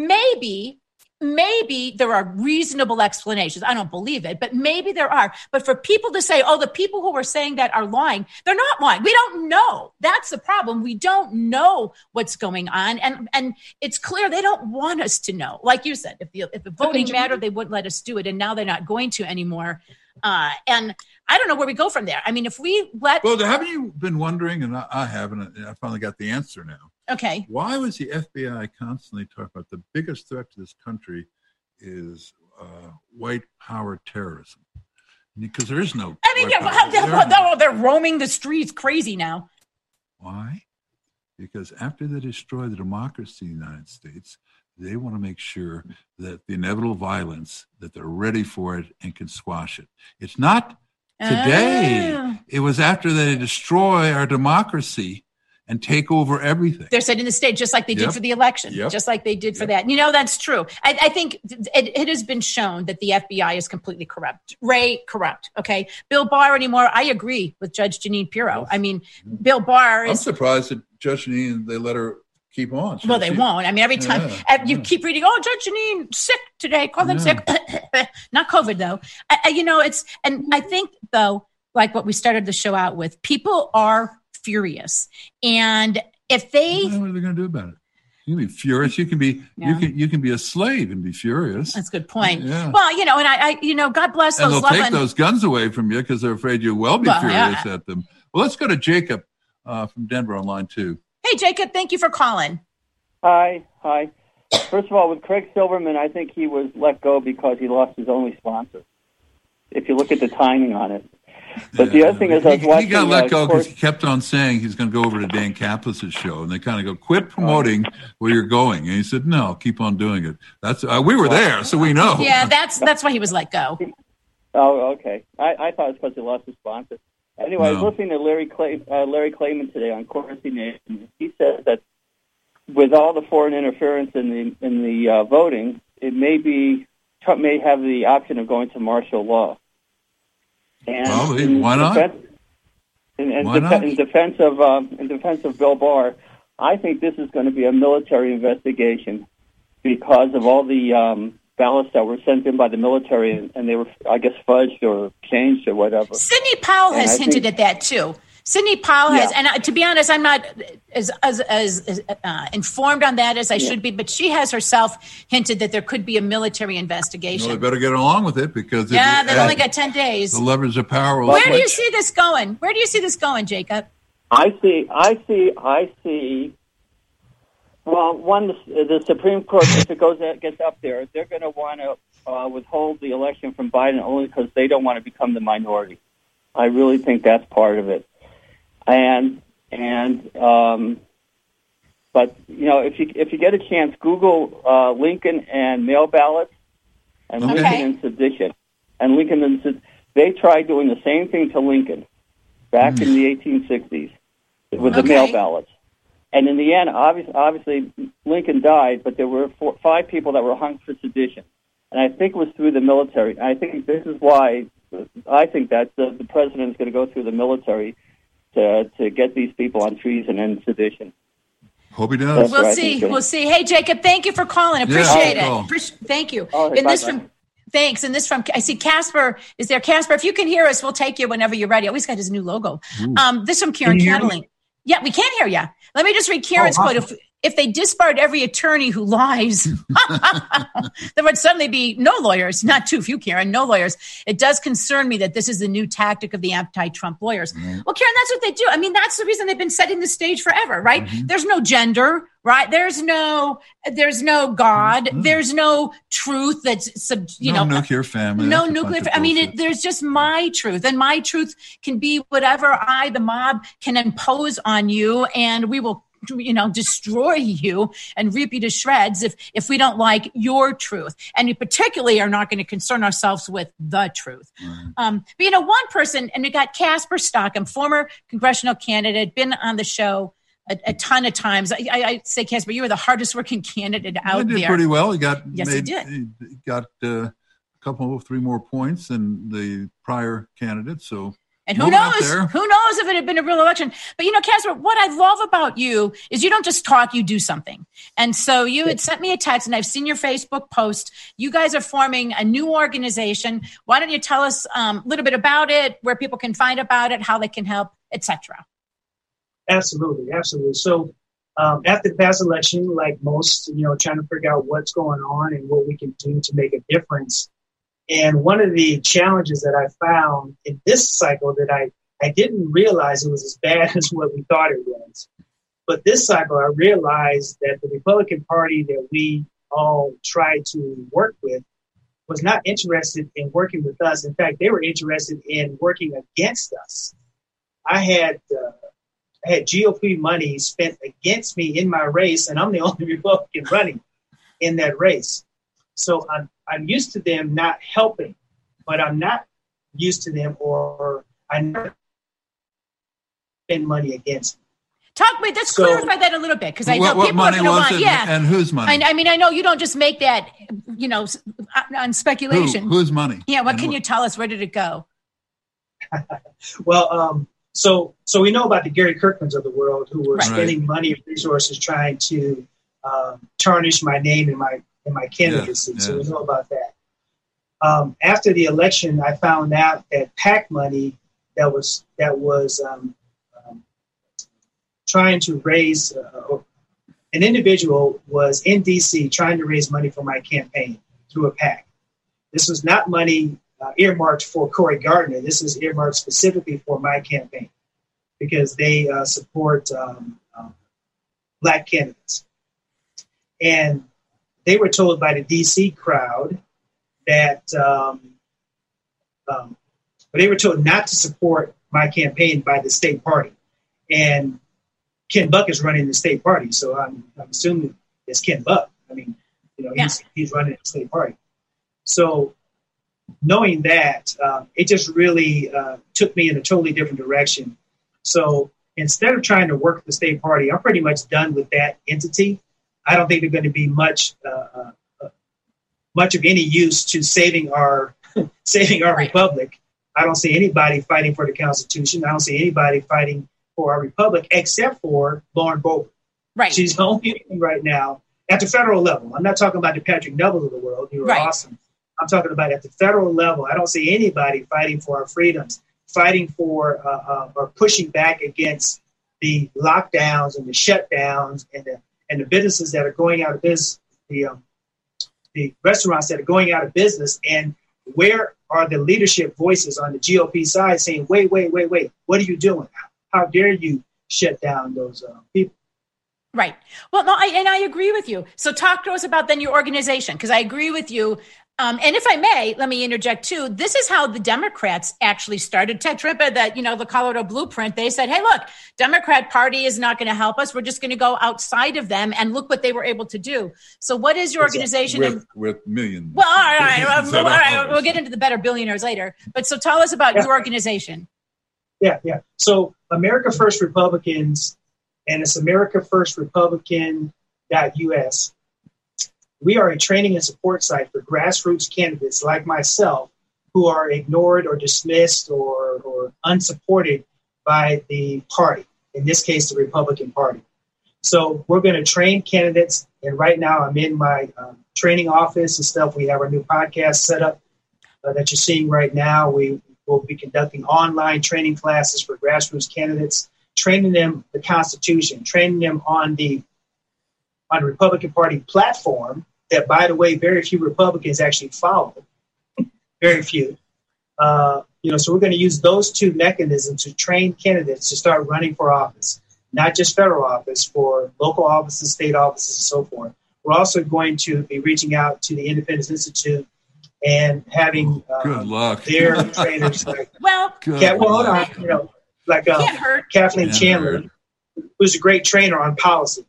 Maybe, maybe there are reasonable explanations. I don't believe it, but maybe there are. But for people to say, oh, the people who are saying that are lying, they're not lying. We don't know. That's the problem. We don't know what's going on. And, and it's clear they don't want us to know. Like you said, if the, if the voting Okay. mattered, they wouldn't let us do it. And now they're not going to anymore. Uh, and I don't know where we go from there. I mean, if we let, Well, haven't you been wondering, and I, I haven't, and I finally got the answer now. okay. Why was the F B I constantly talking about the biggest threat to this country is uh, white power terrorism? Because there is no. I mean, white yeah, power. well, There they're, is no- they're, they're roaming the streets crazy now. Why? Because after they destroy the democracy in the United States, they want to make sure that the inevitable violence, that they're ready for it and can squash it. It's not today. Ah. It was after they destroy our democracy and take over everything. They're setting the stage just like they did Yep. for the election, Yep. just like they did for Yep. that. You know, that's true. I, I think it, it has been shown that the F B I is completely corrupt. Ray, corrupt. Okay. Bill Barr anymore. I agree with Judge Janine Pirro. I mean, Bill Barr I'm is, surprised that Judge Janine, they let her keep on. well, they She- won't. I mean, every time Yeah, uh, you yeah. keep reading, oh, Judge Janine sick today, call them Yeah. sick. Not COVID though. I, I, you know, it's, and I think though, like what we started the show out with, people are furious. And if they, What are they going to do about it? You can be furious. You can be Yeah. you can you can be a slave and be furious. that's a good point. Yeah. Well, you know, and I, I, you know, God bless And those they'll take loving. those guns away from you because they're afraid you will be Well, furious yeah. at them. Well, let's go to Jacob uh, from Denver on line two. Hey, Jacob, thank you for calling. Hi, hi. First of all, with Craig Silverman, I think he was let go because he lost his only sponsor. If you look at the timing on it. But yeah, the other thing is, I was he, watching. He got let uh, go because he kept on saying he's going to go over to Dan Caplis' show, and they kind of go, "Quit promoting where you're going." And he said, "No, keep on doing it." That's uh, we were there, so we know. Yeah, that's that's why he was let go. Oh, okay. I, I thought it was because he lost his sponsor. Anyway, no. I was listening to Larry Clay, uh, Larry Klayman today on Corsi Nation. He said that with all the foreign interference in the in the uh, voting, it may be Trump may have the option of going to martial law. And Probably. in Why not? Defense, in, in, Why def- not? in defense of um, in defense of Bill Barr, I think this is going to be a military investigation because of all the um, ballots that were sent in by the military, and, and they were, I guess, fudged or changed or whatever. Sidney Powell And has I hinted think- at that too. Sidney Powell Yeah. has, and uh, to be honest, I'm not as as, as uh, informed on that as I Yeah. should be, but she has herself hinted that there could be a military investigation. Well, they better get along with it because yeah, if, they've uh, only got ten days. the leverage of power. Will Where do you switch. see this going? Where do you see this going, Jacob? I see, I see, I see. Well, one, the, the Supreme Court, if it goes gets up there, they're going to want to uh, withhold the election from Biden only because they don't want to become the minority. I really think that's part of it. And and um, but you know, if you if you get a chance, Google uh, Lincoln and mail ballots, and Okay. Lincoln and sedition, and Lincoln and sed- they tried doing the same thing to Lincoln back in the eighteen sixties with the Okay. mail ballots. And in the end, obviously, obviously, Lincoln died, but there were four, five people that were hung for sedition. And I think it was through the military. And I think this is why I think that the, the president is going to go through the military to to get these people on treason and sedition. Hope he does. That's We'll right, I see. think so. We'll see. Hey, Jacob, thank you for calling. Appreciate Yeah, it. cool. Appreci- thank you. Oh, and this bye-bye. from thanks. And this from I see Casper is there. Casper, if you can hear us, we'll take you whenever you're ready. Oh, he's got his new logo. Um, this from Karen Can you hear me? Cantling. Yeah, we can hear you. Let me just read Karen's Oh, quote. awesome. If if they disbarred every attorney who lies, there would suddenly be no lawyers. Not too few, Karen, no lawyers. It does concern me that this is the new tactic of the anti-Trump lawyers. Well, Karen, that's what they do. I mean, that's the reason they've been setting the stage forever, right? Mm-hmm. There's no gender, right? There's no, there's no God. Mm-hmm. There's no truth that's, sub, you no know, nuclear family. no That's a nuclear. bunch of I mean, bullshit. it, there's just my truth, and my truth can be whatever I, the mob, can impose on you, and we will, you know, destroy you and rip you to shreds if if we don't like your truth, and we particularly are not going to concern ourselves with the truth. Right. Um, but you know, one person, and we got Casper Stockham, former congressional candidate, been on the show a, a ton of times. I, I, I say, Casper, you were the hardest working candidate out He did there. pretty well. He got Yes, he made, did. he got uh, a couple, three more points than the prior candidate. So. And who Moving up knows? there. Who knows if it had been a real election? But you know, Casper, what I love about you is you don't just talk; you do something. And so you had sent me a text, and I've seen your Facebook post. You guys are forming a new organization. Why don't you tell us um, a little bit about it, where people can find about it, how they can help, et cetera? Absolutely, absolutely. So um, after the past election, like most, you know, trying to figure out what's going on and what we can do to make a difference. And one of the challenges that I found in this cycle that I, I didn't realize it was as bad as what we thought it was. But this cycle, I realized that the Republican Party that we all tried to work with was not interested in working with us. In fact, they were interested in working against us. I had uh, I had G O P money spent against me in my race, and I'm the only Republican running in that race. So I'm I'm used to them not helping, but I'm not used to them or I never spend money against me. Talk me. Let's So- clarify that a little bit, because I know What, what people are money going to was want. it, Yeah, and whose money? I, I mean, I know you don't just make that, you know, s- on speculation. Who, whose money? Yeah, what And can you tell us? Where did it go? Well, um, so so we know about the Gary Kirkmans of the world who were Right. spending money and resources trying to um, tarnish my name and my and my candidacy. Yes, So we yes. know about that. Um, after the election, I found out that PAC money that was that was um, um, trying to raise uh, an individual was in D C trying to raise money for my campaign through a PAC. This was not money uh, earmarked for Cory Gardner. This is earmarked specifically for my campaign because they uh, support um, um, black candidates. And they were told by the D C crowd that um, um, they were told not to support my campaign by the state party. And Ken Buck is running the state party, so I'm, I'm assuming it's Ken Buck. I mean, you know, he's, yeah. he's running the state party. So knowing that, uh, it just really uh, took me in a totally different direction. So instead of trying to work with the state party, I'm pretty much done with that entity. I don't think they're going to be much uh, uh, much of any use to saving our saving our right. republic. I don't see anybody fighting for the Constitution. I don't see anybody fighting for our republic except for Lauren Boebert. Right. She's the only one right now at the federal level. I'm not talking about the Patrick Neville of the world. You were right. awesome. I'm talking about at the federal level. I don't see anybody fighting for our freedoms, fighting for uh, uh, or pushing back against the lockdowns and the shutdowns and the and the businesses that are going out of business, the um, the restaurants that are going out of business. And where are the leadership voices on the G O P side saying, wait, wait, wait, wait, what are you doing? How dare you shut down those uh, people? Right. Well, no, I, and I agree with you. So talk to us about then your organization, because I agree with you. Um, and if I may, let me interject too. This is how the Democrats actually started. Ted Trimpa, that, you know, the Colorado Blueprint, they said, hey, look, Democrat Party is not going to help us. We're just going to go outside of them, and look what they were able to do. So what is your organization? With, and, with millions. Well, all right, all right, well, all right. We'll get into the better billionaires later. But so tell us about yeah. your organization. Yeah, yeah. So America First Republicans, and it's America First Republican dot U S. We are a training and support site for grassroots candidates like myself who are ignored or dismissed or, or unsupported by the party, in this case, the Republican Party. So we're going to train candidates. And right now I'm in my um, training office and stuff. We have our new podcast set up uh, that you're seeing right now. We will be conducting online training classes for grassroots candidates, training them the Constitution, training them on the on the Republican Party platform that, by the way, very few Republicans actually follow. Very few. Uh, you know, so we're going to use those two mechanisms to train candidates to start running for office, not just federal office, for local offices, state offices, and so forth. We're also going to be reaching out to the Independence Institute and having uh, Good luck. their trainers like well, Kat, well, hold on, you know, like uh, Kathleen Can't Chandler, hurt. who's a great trainer on policy.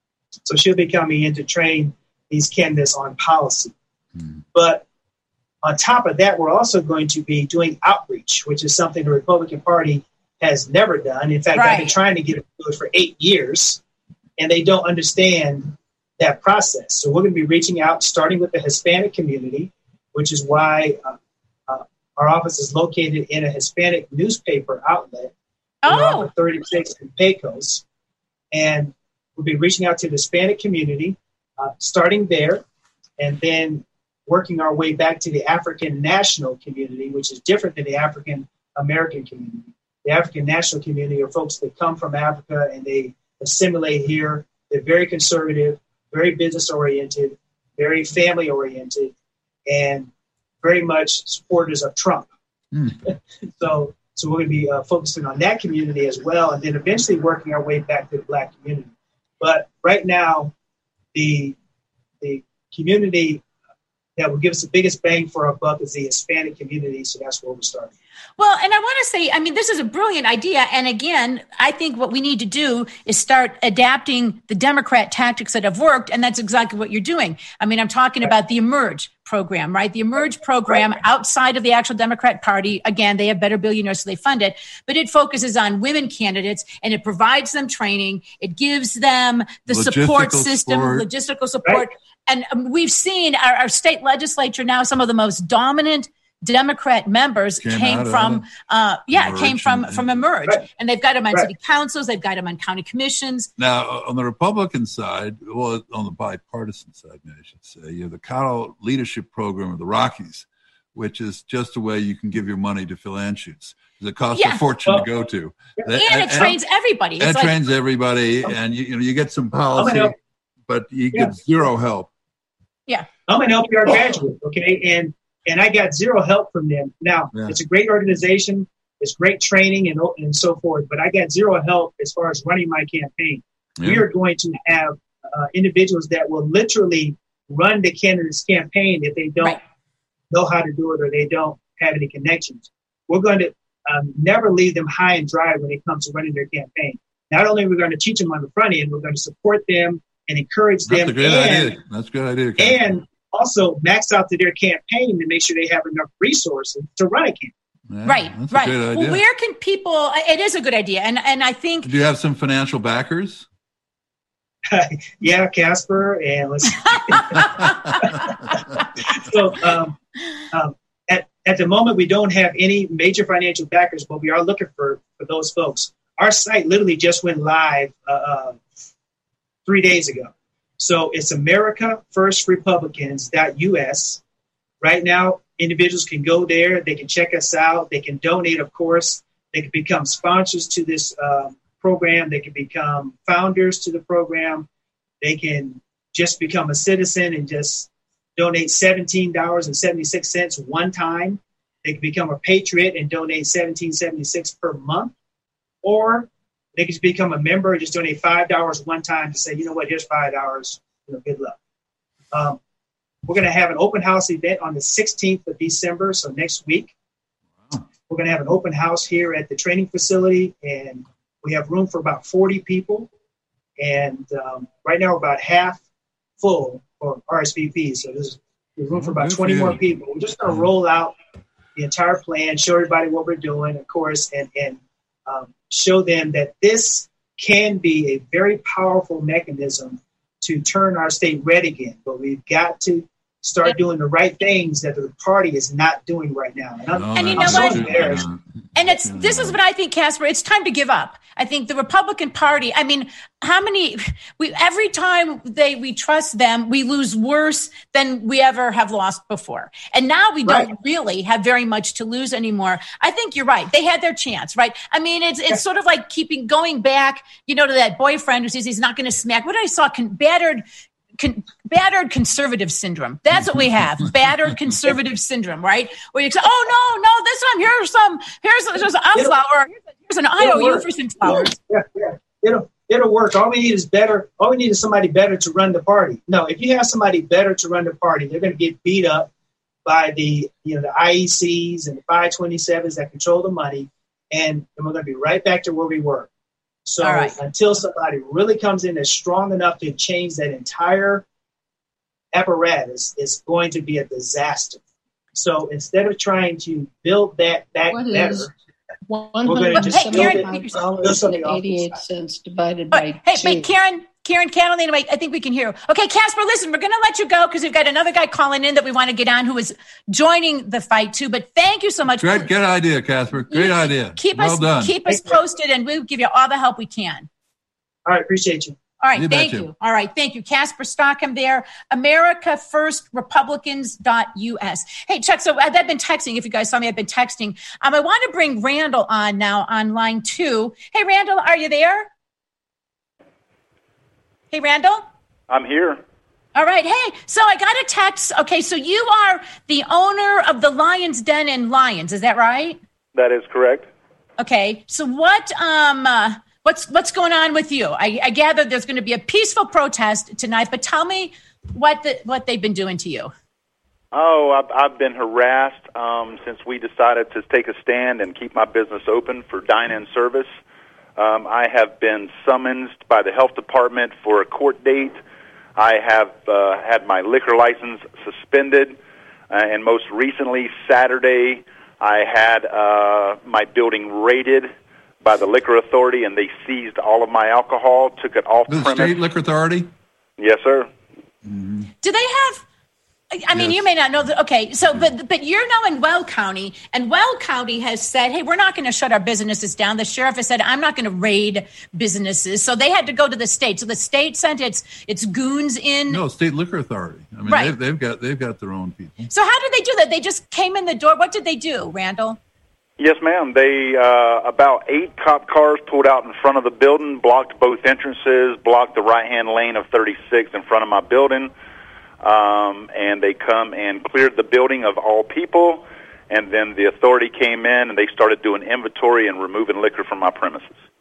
So she'll be coming in to train these candidates on policy. Hmm. But on top of that, we're also going to be doing outreach, which is something the Republican Party has never done. In fact, right. I've been trying to get them to do it for eight years, and they don't understand that process. So we're going to be reaching out, starting with the Hispanic community, which is why uh, uh, our office is located in a Hispanic newspaper outlet. Oh. We're thirty-six in Pecos. And we'll be reaching out to the Hispanic community, uh, starting there, and then working our way back to the African national community, which is different than the African American community. The African national community are folks that come from Africa and they assimilate here. They're very conservative, very business oriented, very family oriented, and very much supporters of Trump. Mm. so, so we're going to be uh, focusing on that community as well, and then eventually working our way back to the Black community. But right now, the the community that will give us the biggest bang for our buck is the Hispanic community. So that's where we're starting. Well, and I want to say, I mean, this is a brilliant idea. And again, I think what we need to do is start adapting the Democrat tactics that have worked. And that's exactly what you're doing. I mean, I'm talking right. about the Emerge program, right? The Emerge program right. outside of the actual Democrat Party. Again, they have better billionaires, so they fund it. But it focuses on women candidates and it provides them training. It gives them the logistical support system, support. logistical support. Right. And um, we've seen our, our state legislature now, some of the most dominant Democrat members came, came from, uh, yeah, Emerge came from, and, from Emerge. Right. And they've got them on Right. city councils. They've got them on county commissions. Now, on the Republican side, well, on the bipartisan side, I should say, you have the Colorado Leadership Program of the Rockies, which is just a way you can give your money to Phil Anschutz. It costs Yeah. a fortune Well, to go to. And, and it trains everybody. And It's it like, trains everybody, and you, you know you get some policy, help. but you Yeah. get zero help. yeah. I'm an L P R graduate, okay? And and I got zero help from them. Now, Yeah. it's a great organization. It's great training and and so forth, but I got zero help as far as running my campaign. Yeah. We are going to have uh, individuals that will literally run the candidate's campaign if they don't right. know how to do it or they don't have any connections. We're going to um, never leave them high and dry when it comes to running their campaign. Not only are we going to teach them on the front end, we're going to support them and encourage That's them. a great and, idea. That's a good idea. Captain. And also max out to their campaign to make sure they have enough resources to run a campaign. Yeah, right, right. Well, where can people? It is a good idea, and and I think. Do you have some financial backers? Yeah, Casper, and let's. so, um, um, at at the moment, we don't have any major financial backers, but we are looking for for those folks. Our site literally just went live uh, uh, three days ago, so it's America First Republicans dot U S. Right now, individuals can go there. They can check us out. They can donate, of course. They can become sponsors to this uh, program. They can become founders to the program. They can just become a citizen and just donate seventeen dollars and seventy-six cents one time. They can become a patriot and donate seventeen dollars and seventy-six cents per month. Or they can just become a member and just donate five dollars one time to say, you know what, here's five dollars. You know, good luck. Um, We're going to have an open house event on the sixteenth of December, so next week. Wow. We're going to have an open house here at the training facility, and we have room for about forty people. And um, right now we're about half full for R S V P, so there's, there's room for about twenty more people. We're just going to roll out the entire plan, show everybody what we're doing, of course, and, and um, show them that this can be a very powerful mechanism to turn our state red again, but we've got to start doing the right things that the party is not doing right now. And, I'm, and you I'm know so what? embarrassed. And it's this is what I think, Casper. It's time to give up. I think the Republican Party. I mean, how many? We every time they we trust them, we lose worse than we ever have lost before. And now we don't right. really have very much to lose anymore. I think you're right. They had their chance, right? I mean, it's it's yeah. sort of like keeping going back, you know, to that boyfriend who says he's not going to smack. What I saw, con- battered. Con- battered conservative syndrome. That's what we have. Battered conservative syndrome, right? Where you say, oh, no, no, this time here's some, here's, here's a flower, here's an I O U for some flowers. Yeah, yeah. It'll, it'll work. All we need is better. All we need is somebody better to run the party. No, if you have somebody better to run the party, they're going to get beat up by the, you know, the I E Cs and the five twenty-sevens that control the money. And, and we're going to be right back to where we were. So right. until somebody really comes in that's strong enough to change that entire apparatus, it's going to be a disaster. So instead of trying to build that back what better, is we're going to just hey, build Karen, it dollars and eighty-eight cents divided but, by hey, two. wait, Karen, Karen Catalina, I think we can hear you. Okay, Casper, listen, we're going to let you go because we've got another guy calling in that we want to get on who is joining the fight too. But thank you so much. Great, good idea, Casper. Great you, idea. Keep well us, done. keep us posted, and we'll give you all the help we can. All right, appreciate you. All right, you thank you. you. All right, thank you. Casper Stockham there, America First Republicans dot U S. Hey, Chuck, so I've been texting. If you guys saw me, I've been texting. Um, I want to bring Randall on now on line two. Hey, Randall, are you there? Hey, Randall? I'm here. All right. Hey, so I got a text. Okay, so you are the owner of the Lion's Den in Lyons. Is that right? That is correct. Okay. So what um uh, what's what's going on with you? I, I gather there's going to be a peaceful protest tonight, but tell me what the, what they've been doing to you. Oh, I've, I've been harassed um, since we decided to take a stand and keep my business open for dine-in service. Um, I have been summoned by the health department for a court date. I have uh, had my liquor license suspended, uh, and most recently, Saturday, I had uh, my building raided by the liquor authority, and they seized all of my alcohol, took it off The premise. state liquor authority? Yes, sir. Mm-hmm. Do they have? I mean, Yes. you may not know that. Okay, so but but you're now in Weld County, and Weld County has said, "Hey, we're not going to shut our businesses down." The sheriff has said, "I'm not going to raid businesses." So they had to go to the state. So the state sent its its goons in. No, state liquor authority. I mean, Right. they've, they've got they've got their own people. So how did they do that? They just came in the door. What did they do, Randall? Yes, ma'am. They, uh, about eight cop cars pulled out in front of the building, blocked both entrances, blocked the right-hand lane of thirty-six in front of my building, um, and they come and cleared the building of all people, and then the authority came in, and they started doing inventory and removing liquor from my premises.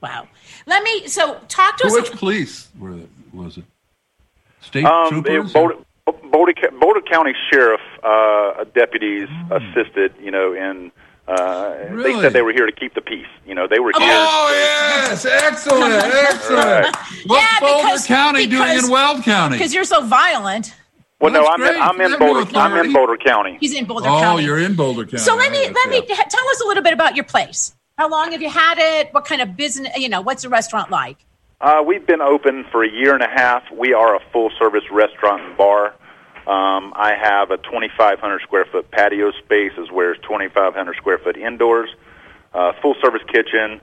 Wow. Let me, so talk to us. Which police were was it? State um, troopers? It, Boulder, Boulder, Boulder County Sheriff uh, deputies mm. assisted, you know, in, uh, really? They said they were here to keep the peace. You know, they were here. Oh, yes. Excellent. Excellent. Right. What's yeah, Boulder because, County because, doing in Weld County? Because you're so violent. Well, well no, I'm in, I'm in Boulder. I'm in Boulder County. He's in Boulder oh, County. Oh, you're in Boulder County. So let me, right, let me, yeah. tell us a little bit about your place. How long have you had it? What kind of business, you know, what's the restaurant like? Uh, we've been open for a year and a half. We are a full-service restaurant and bar. Um, I have a twenty-five hundred square foot patio space, as well as twenty-five hundred square foot indoors. Uh, full-service kitchen.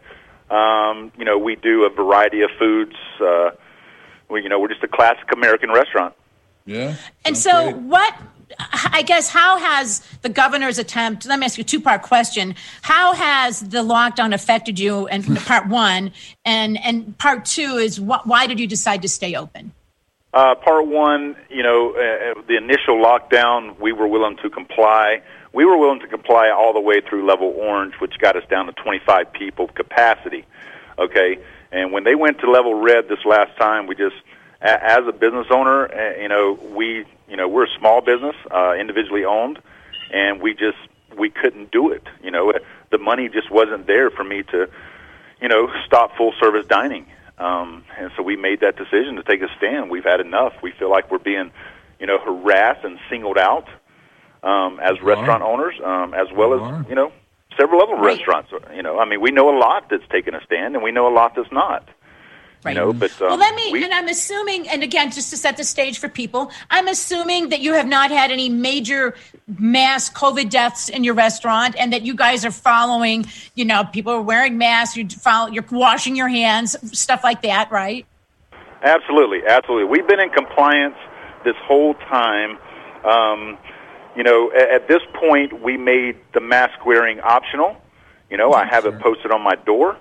Um, you know, we do a variety of foods. Uh, we, you know, we're just a classic American restaurant. Yeah. And so, great. what? I guess, how has the governor's attempt, let me ask you a two-part question. How has the lockdown affected you, and part one, and, and part two is wh- why did you decide to stay open? Uh, part one, you know, uh, the initial lockdown, we were willing to comply. We were willing to comply all the way through level orange, which got us down to twenty-five people capacity, okay? And when they went to level red this last time, we just, a- as a business owner, uh, you know, we... You know, we're a small business, uh, individually owned, and we just, we couldn't do it. You know, the money just wasn't there for me to, you know, stop full-service dining. Um, and so we made that decision to take a stand. We've had enough. We feel like we're being, you know, harassed and singled out um, as restaurant owners, um, as well as, you know, several other right. restaurants. You know, I mean, we know a lot that's taken a stand, and we know a lot that's not. Right. You know, but, um, well, let me, we, and I'm assuming, and again, just to set the stage for people, I'm assuming that you have not had any major mass COVID deaths in your restaurant, and that you guys are following, you know, people are wearing masks, you follow, you're washing your hands, stuff like that, right? Absolutely, absolutely. We've been in compliance this whole time. Um, you know, at, at this point, we made the mask wearing optional. You know, I have it posted on my door.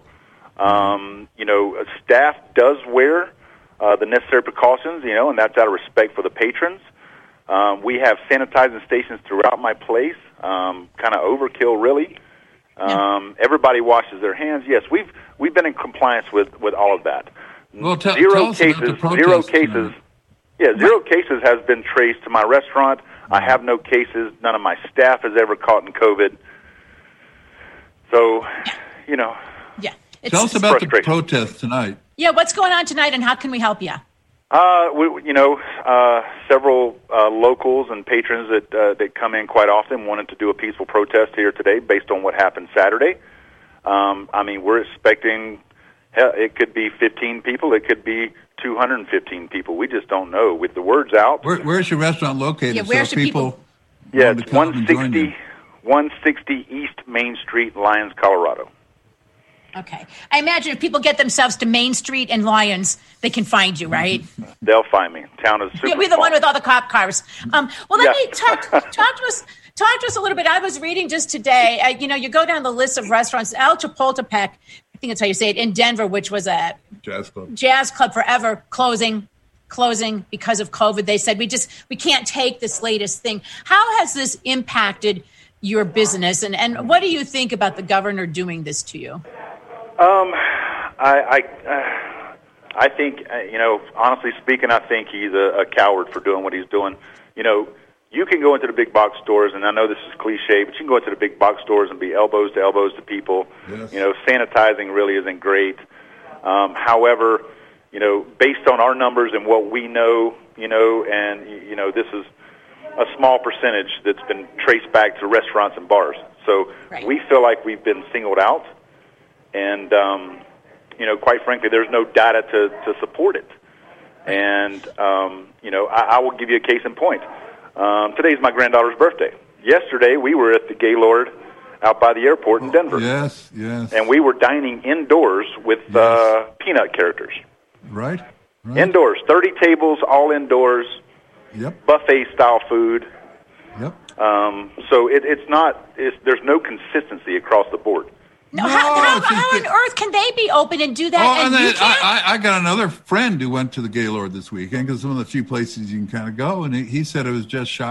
Um, you know, staff does wear uh, the necessary precautions, you know, and that's out of respect for the patrons. Um, we have sanitizing stations throughout my place, um, kind of overkill, really. Um, yeah. Everybody washes their hands. Yes, we've we've been in compliance with, with all of that. Well, t- zero tell us cases, about the protest, zero cases. Yeah, zero cases has been traced to my restaurant. I have no cases. None of my staff has ever caught in COVID. So, you know. Yeah. It's Tell us about the protest tonight. Yeah, what's going on tonight, and how can we help you? Uh, we, you know, uh, several uh, locals and patrons that uh, that come in quite often wanted to do a peaceful protest here today based on what happened Saturday. Um, I mean, we're expecting hell, it could be fifteen people, it could be two hundred fifteen people. We just don't know. With the words out, Where, where's your restaurant located? Yeah, where so should people? people yeah, it's one sixty, one sixty East Main Street, Lyons, Colorado. Okay. I imagine if people get themselves to Main Street and Lyons, they can find you, right? They'll find me. Town is super You'll be the small. one with all the cop cars. Um, well, let Yeah. me talk, talk to us. Talk to us a little bit. I was reading just today. Uh, you know, you go down the list of restaurants. El Chapultepec, I think that's how you say it, in Denver, which was a jazz club. Jazz club forever, closing, closing because of COVID. They said we just we can't take this latest thing. How has this impacted your business, and and what do you think about the governor doing this to you? Um, I, I, uh, I think, uh, you know, honestly speaking, I think he's a, a coward for doing what he's doing. You know, you can go into the big box stores, and I know this is cliche, but you can go into the big box stores and be elbows to elbows to people. Yes. You know, sanitizing really isn't great. Um, however, you know, based on our numbers and what we know, you know, and, you know, this is a small percentage that's been traced back to restaurants and bars. So Right. we feel like we've been singled out. And, um, you know, quite frankly, there's no data to, to support it. And, um, you know, I, I will give you a case in point. Um, today's my granddaughter's birthday. Yesterday, we were at the Gaylord out by the airport in Denver. Yes, yes. And we were dining indoors with Yes. uh, peanut characters. Right, right. Indoors, thirty tables, all indoors, Yep, buffet-style food. yep. Um, so it, it's not, it's, there's no consistency across the board. No, No, how, how, it's just how on that- earth can they be open and do that? Oh, and and you then can't? I, I, I got another friend who went to the Gaylord this weekend because some of the few places you can kind of go, and he, he said it was just shocking.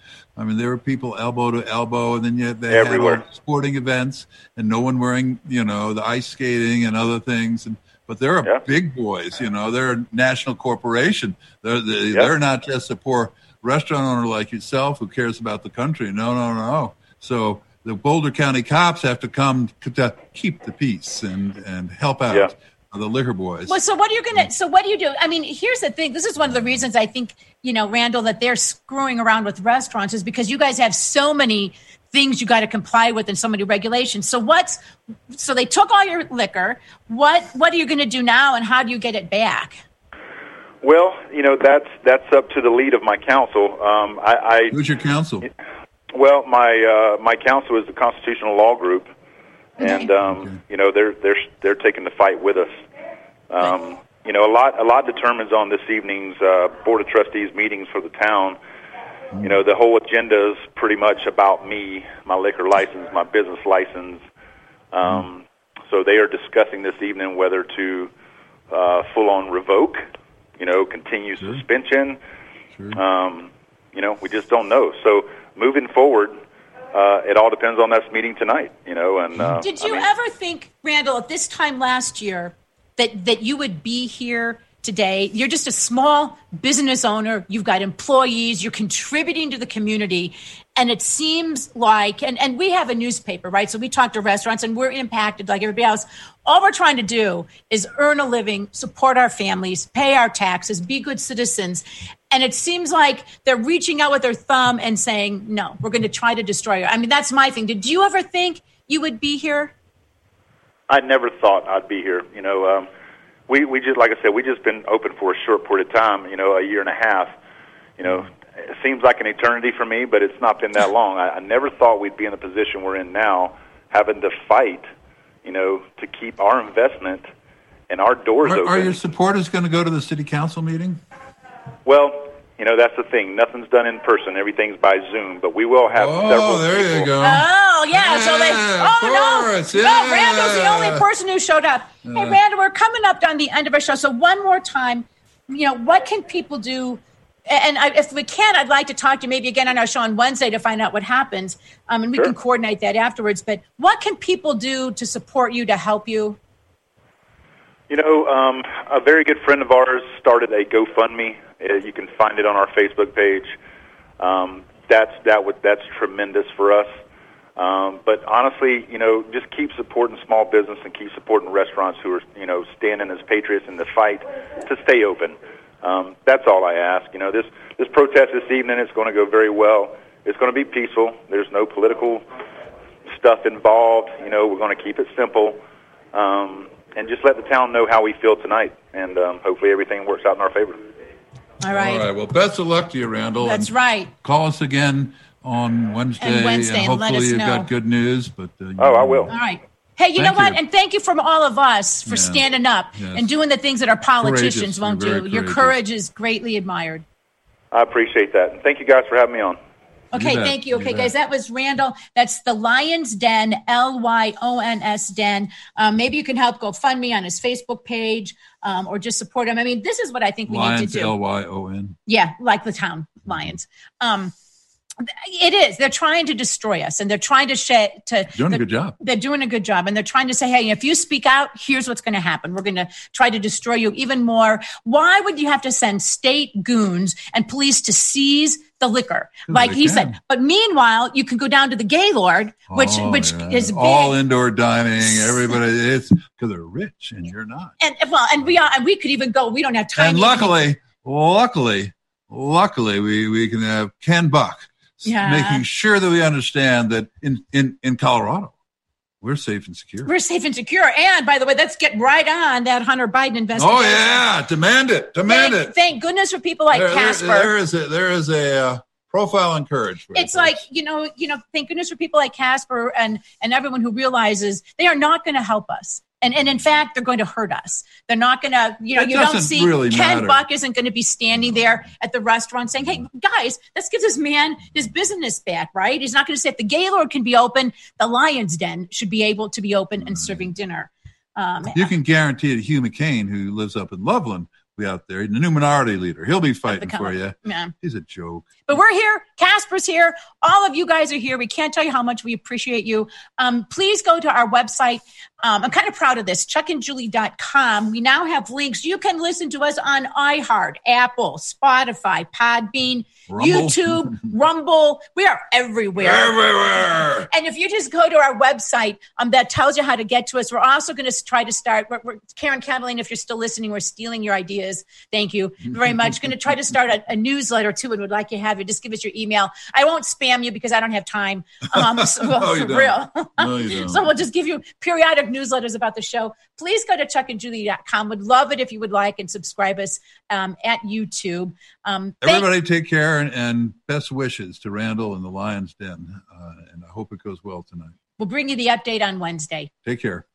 I mean, there were people elbow to elbow, and then yet they Everywhere. had all sporting events, and no one wearing, you know, the ice skating and other things. And but they're Yeah. big boys, you know. They're a national corporation. They're they, Yeah. they're not just a poor restaurant owner like yourself who cares about the country. No, no, no. So the Boulder County cops have to come to keep the peace and, and help out Yeah. the liquor boys. Well, so what are you going to, so what do you do? I mean, here's the thing. This is one of the reasons I think, you know, Randall, that they're screwing around with restaurants is because you guys have so many things you got to comply with and so many regulations. So what's, so they took all your liquor. What, what are you going to do now and how do you get it back? Well, you know, that's that's up to the lead of my counsel. Um, I, I Who's your counsel? Well, my uh, my counsel is the Constitutional Law Group, and um, Okay. you know they're they're they're taking the fight with us. Um, you know, a lot a lot determines on this evening's uh, Board of Trustees meetings for the town. You know, the whole agenda is pretty much about me, my liquor license, my business license. Um, so they are discussing this evening whether to uh, full on revoke, you know, continue Sure. suspension. Sure. Um, you know, we just don't know. So moving forward, uh, it all depends on this meeting tonight, you know. And uh, Did I you mean, ever think, Randall, at this time last year, that, that you would be here today? You're just a small business owner. You've got employees. You're contributing to the community. And it seems like, and, and we have a newspaper, right? So we talk to restaurants and we're impacted like everybody else. All we're trying to do is earn a living, support our families, pay our taxes, be good citizens. And it seems like they're reaching out with their thumb and saying, no, we're going to try to destroy you. I mean, that's my thing. Did you ever think you would be here? I never thought I'd be here. You know, um, we we just like I said, we just been open for a short period of time. You know, a year and a half. You know, it seems like an eternity for me, but it's not been that long. I, I never thought we'd be in the position we're in now, having to fight. You know, to keep our investment and our doors Are, open. are your supporters going to go to the city council meeting? Well, you know, that's the thing. Nothing's done in person. Everything's by Zoom. But we will have Oh, several there people. you go. Oh, yeah. so they, Yeah, oh, of no. course, No, yeah. Randall's the only person who showed up. Hey, Randall, we're coming up on the end of our show. So one more time, you know, what can people do? And I, if we can, I'd like to talk to you maybe again on our show on Wednesday to find out what happens. Um, and we Sure. can coordinate that afterwards. But what can people do to support you, to help you? You know, um, a very good friend of ours started a GoFundMe. Uh, you can find it on our Facebook page. Um, that's that would that's tremendous for us. Um, but honestly, you know, just keep supporting small business and keep supporting restaurants who are, you know, standing as patriots in the fight to stay open. Um, that's all I ask. You know, this this protest this evening is going to go very well. It's going to be peaceful. There's no political stuff involved. You know, we're going to keep it simple. Um, and just let the town know how we feel tonight, and um, hopefully everything works out in our favor. All right. All right. Well, best of luck to you, Randall. That's and right. Call us again on Wednesday, And Wednesday, and let hopefully us you've know. got good news. But uh, Oh, I will. All right. Hey, you Thank know what? you. And thank you from all of us for Yeah. standing up Yes. and doing the things that our politicians Courageous. won't You're do. very Your courageous. courage is greatly admired. I appreciate that. And thank you guys for having me on. Okay, bet. thank you. You Okay, bet. guys, that was Randall. That's the Lions Den, L Y O N S Den. Um, maybe you can help GoFundMe on his Facebook page um, or just support him. I mean, this is what I think we need Lions, to do. L Y O N. Yeah, like the town Lions. Um, it is. They're trying to destroy us, and they're trying to sh- to Doing a they're- good job. They're doing a good job, and they're trying to say, "Hey, if you speak out, here's what's going to happen. We're going to try to destroy you even more." Why would you have to send state goons and police to seize the liquor, like they he can. said? But meanwhile, you can go down to the Gaylord, which Oh, which yeah. is big. all indoor dining. Everybody, it's because they're rich and you're not. and well, and we are, and we could even go. We don't have time. And to- luckily, luckily, luckily, we, we can have Ken Buck s- Yeah. making sure that we understand that in, in, in Colorado, we're safe and secure. we're safe and secure. And by the way, let's get right on that Hunter Biden investigation. Oh yeah, demand it, demand Thank, it. thank goodness for people like There- there- Casper. there is a there is a uh, profile and courage. For It's it, like, folks. you know, you know, thank goodness for people like Casper and and everyone who realizes they are not going to help us. And and in fact, they're going to hurt us. They're not going to, you know, It you don't doesn't see really Ken matter. Buck isn't going to be standing there at the restaurant saying, "Hey, guys, let's give this man his business back," right? He's not going to say if the Gaylord can be open, the Lions Den should be able to be open and serving dinner. Um, you can guarantee that Hugh McCain, who lives up in Loveland, out there. The new minority leader. He'll be fighting for you. Yeah. He's a joke. But we're here. Casper's here. All of you guys are here. We can't tell you how much we appreciate you. Um, please go to our website. Um, I'm kind of proud of this, chuck and julie dot com. We now have links. You can listen to us on iHeart, Apple, Spotify, Podbean, Rumble. YouTube, Rumble. We are everywhere. Everywhere. And if you just go to our website, um, that tells you how to get to us. We're also going to try to start. We're, we're, Karen Catalina, if you're still listening, we're stealing your ideas. Thank you very much. Going to try to start a, a newsletter too, and would like you to have you. Just give us your email. I won't spam you because I don't have time. Um, so, no, you for don't. real. No, you don't. So we'll just give you periodic newsletters about the show. Please go to chuck and julie dot com. Would love it if you would like and subscribe us um, at YouTube. Um, Everybody take care and, and best wishes to Randall and the Lion's Den. Uh, and I hope it goes well tonight. We'll bring you the update on Wednesday. Take care.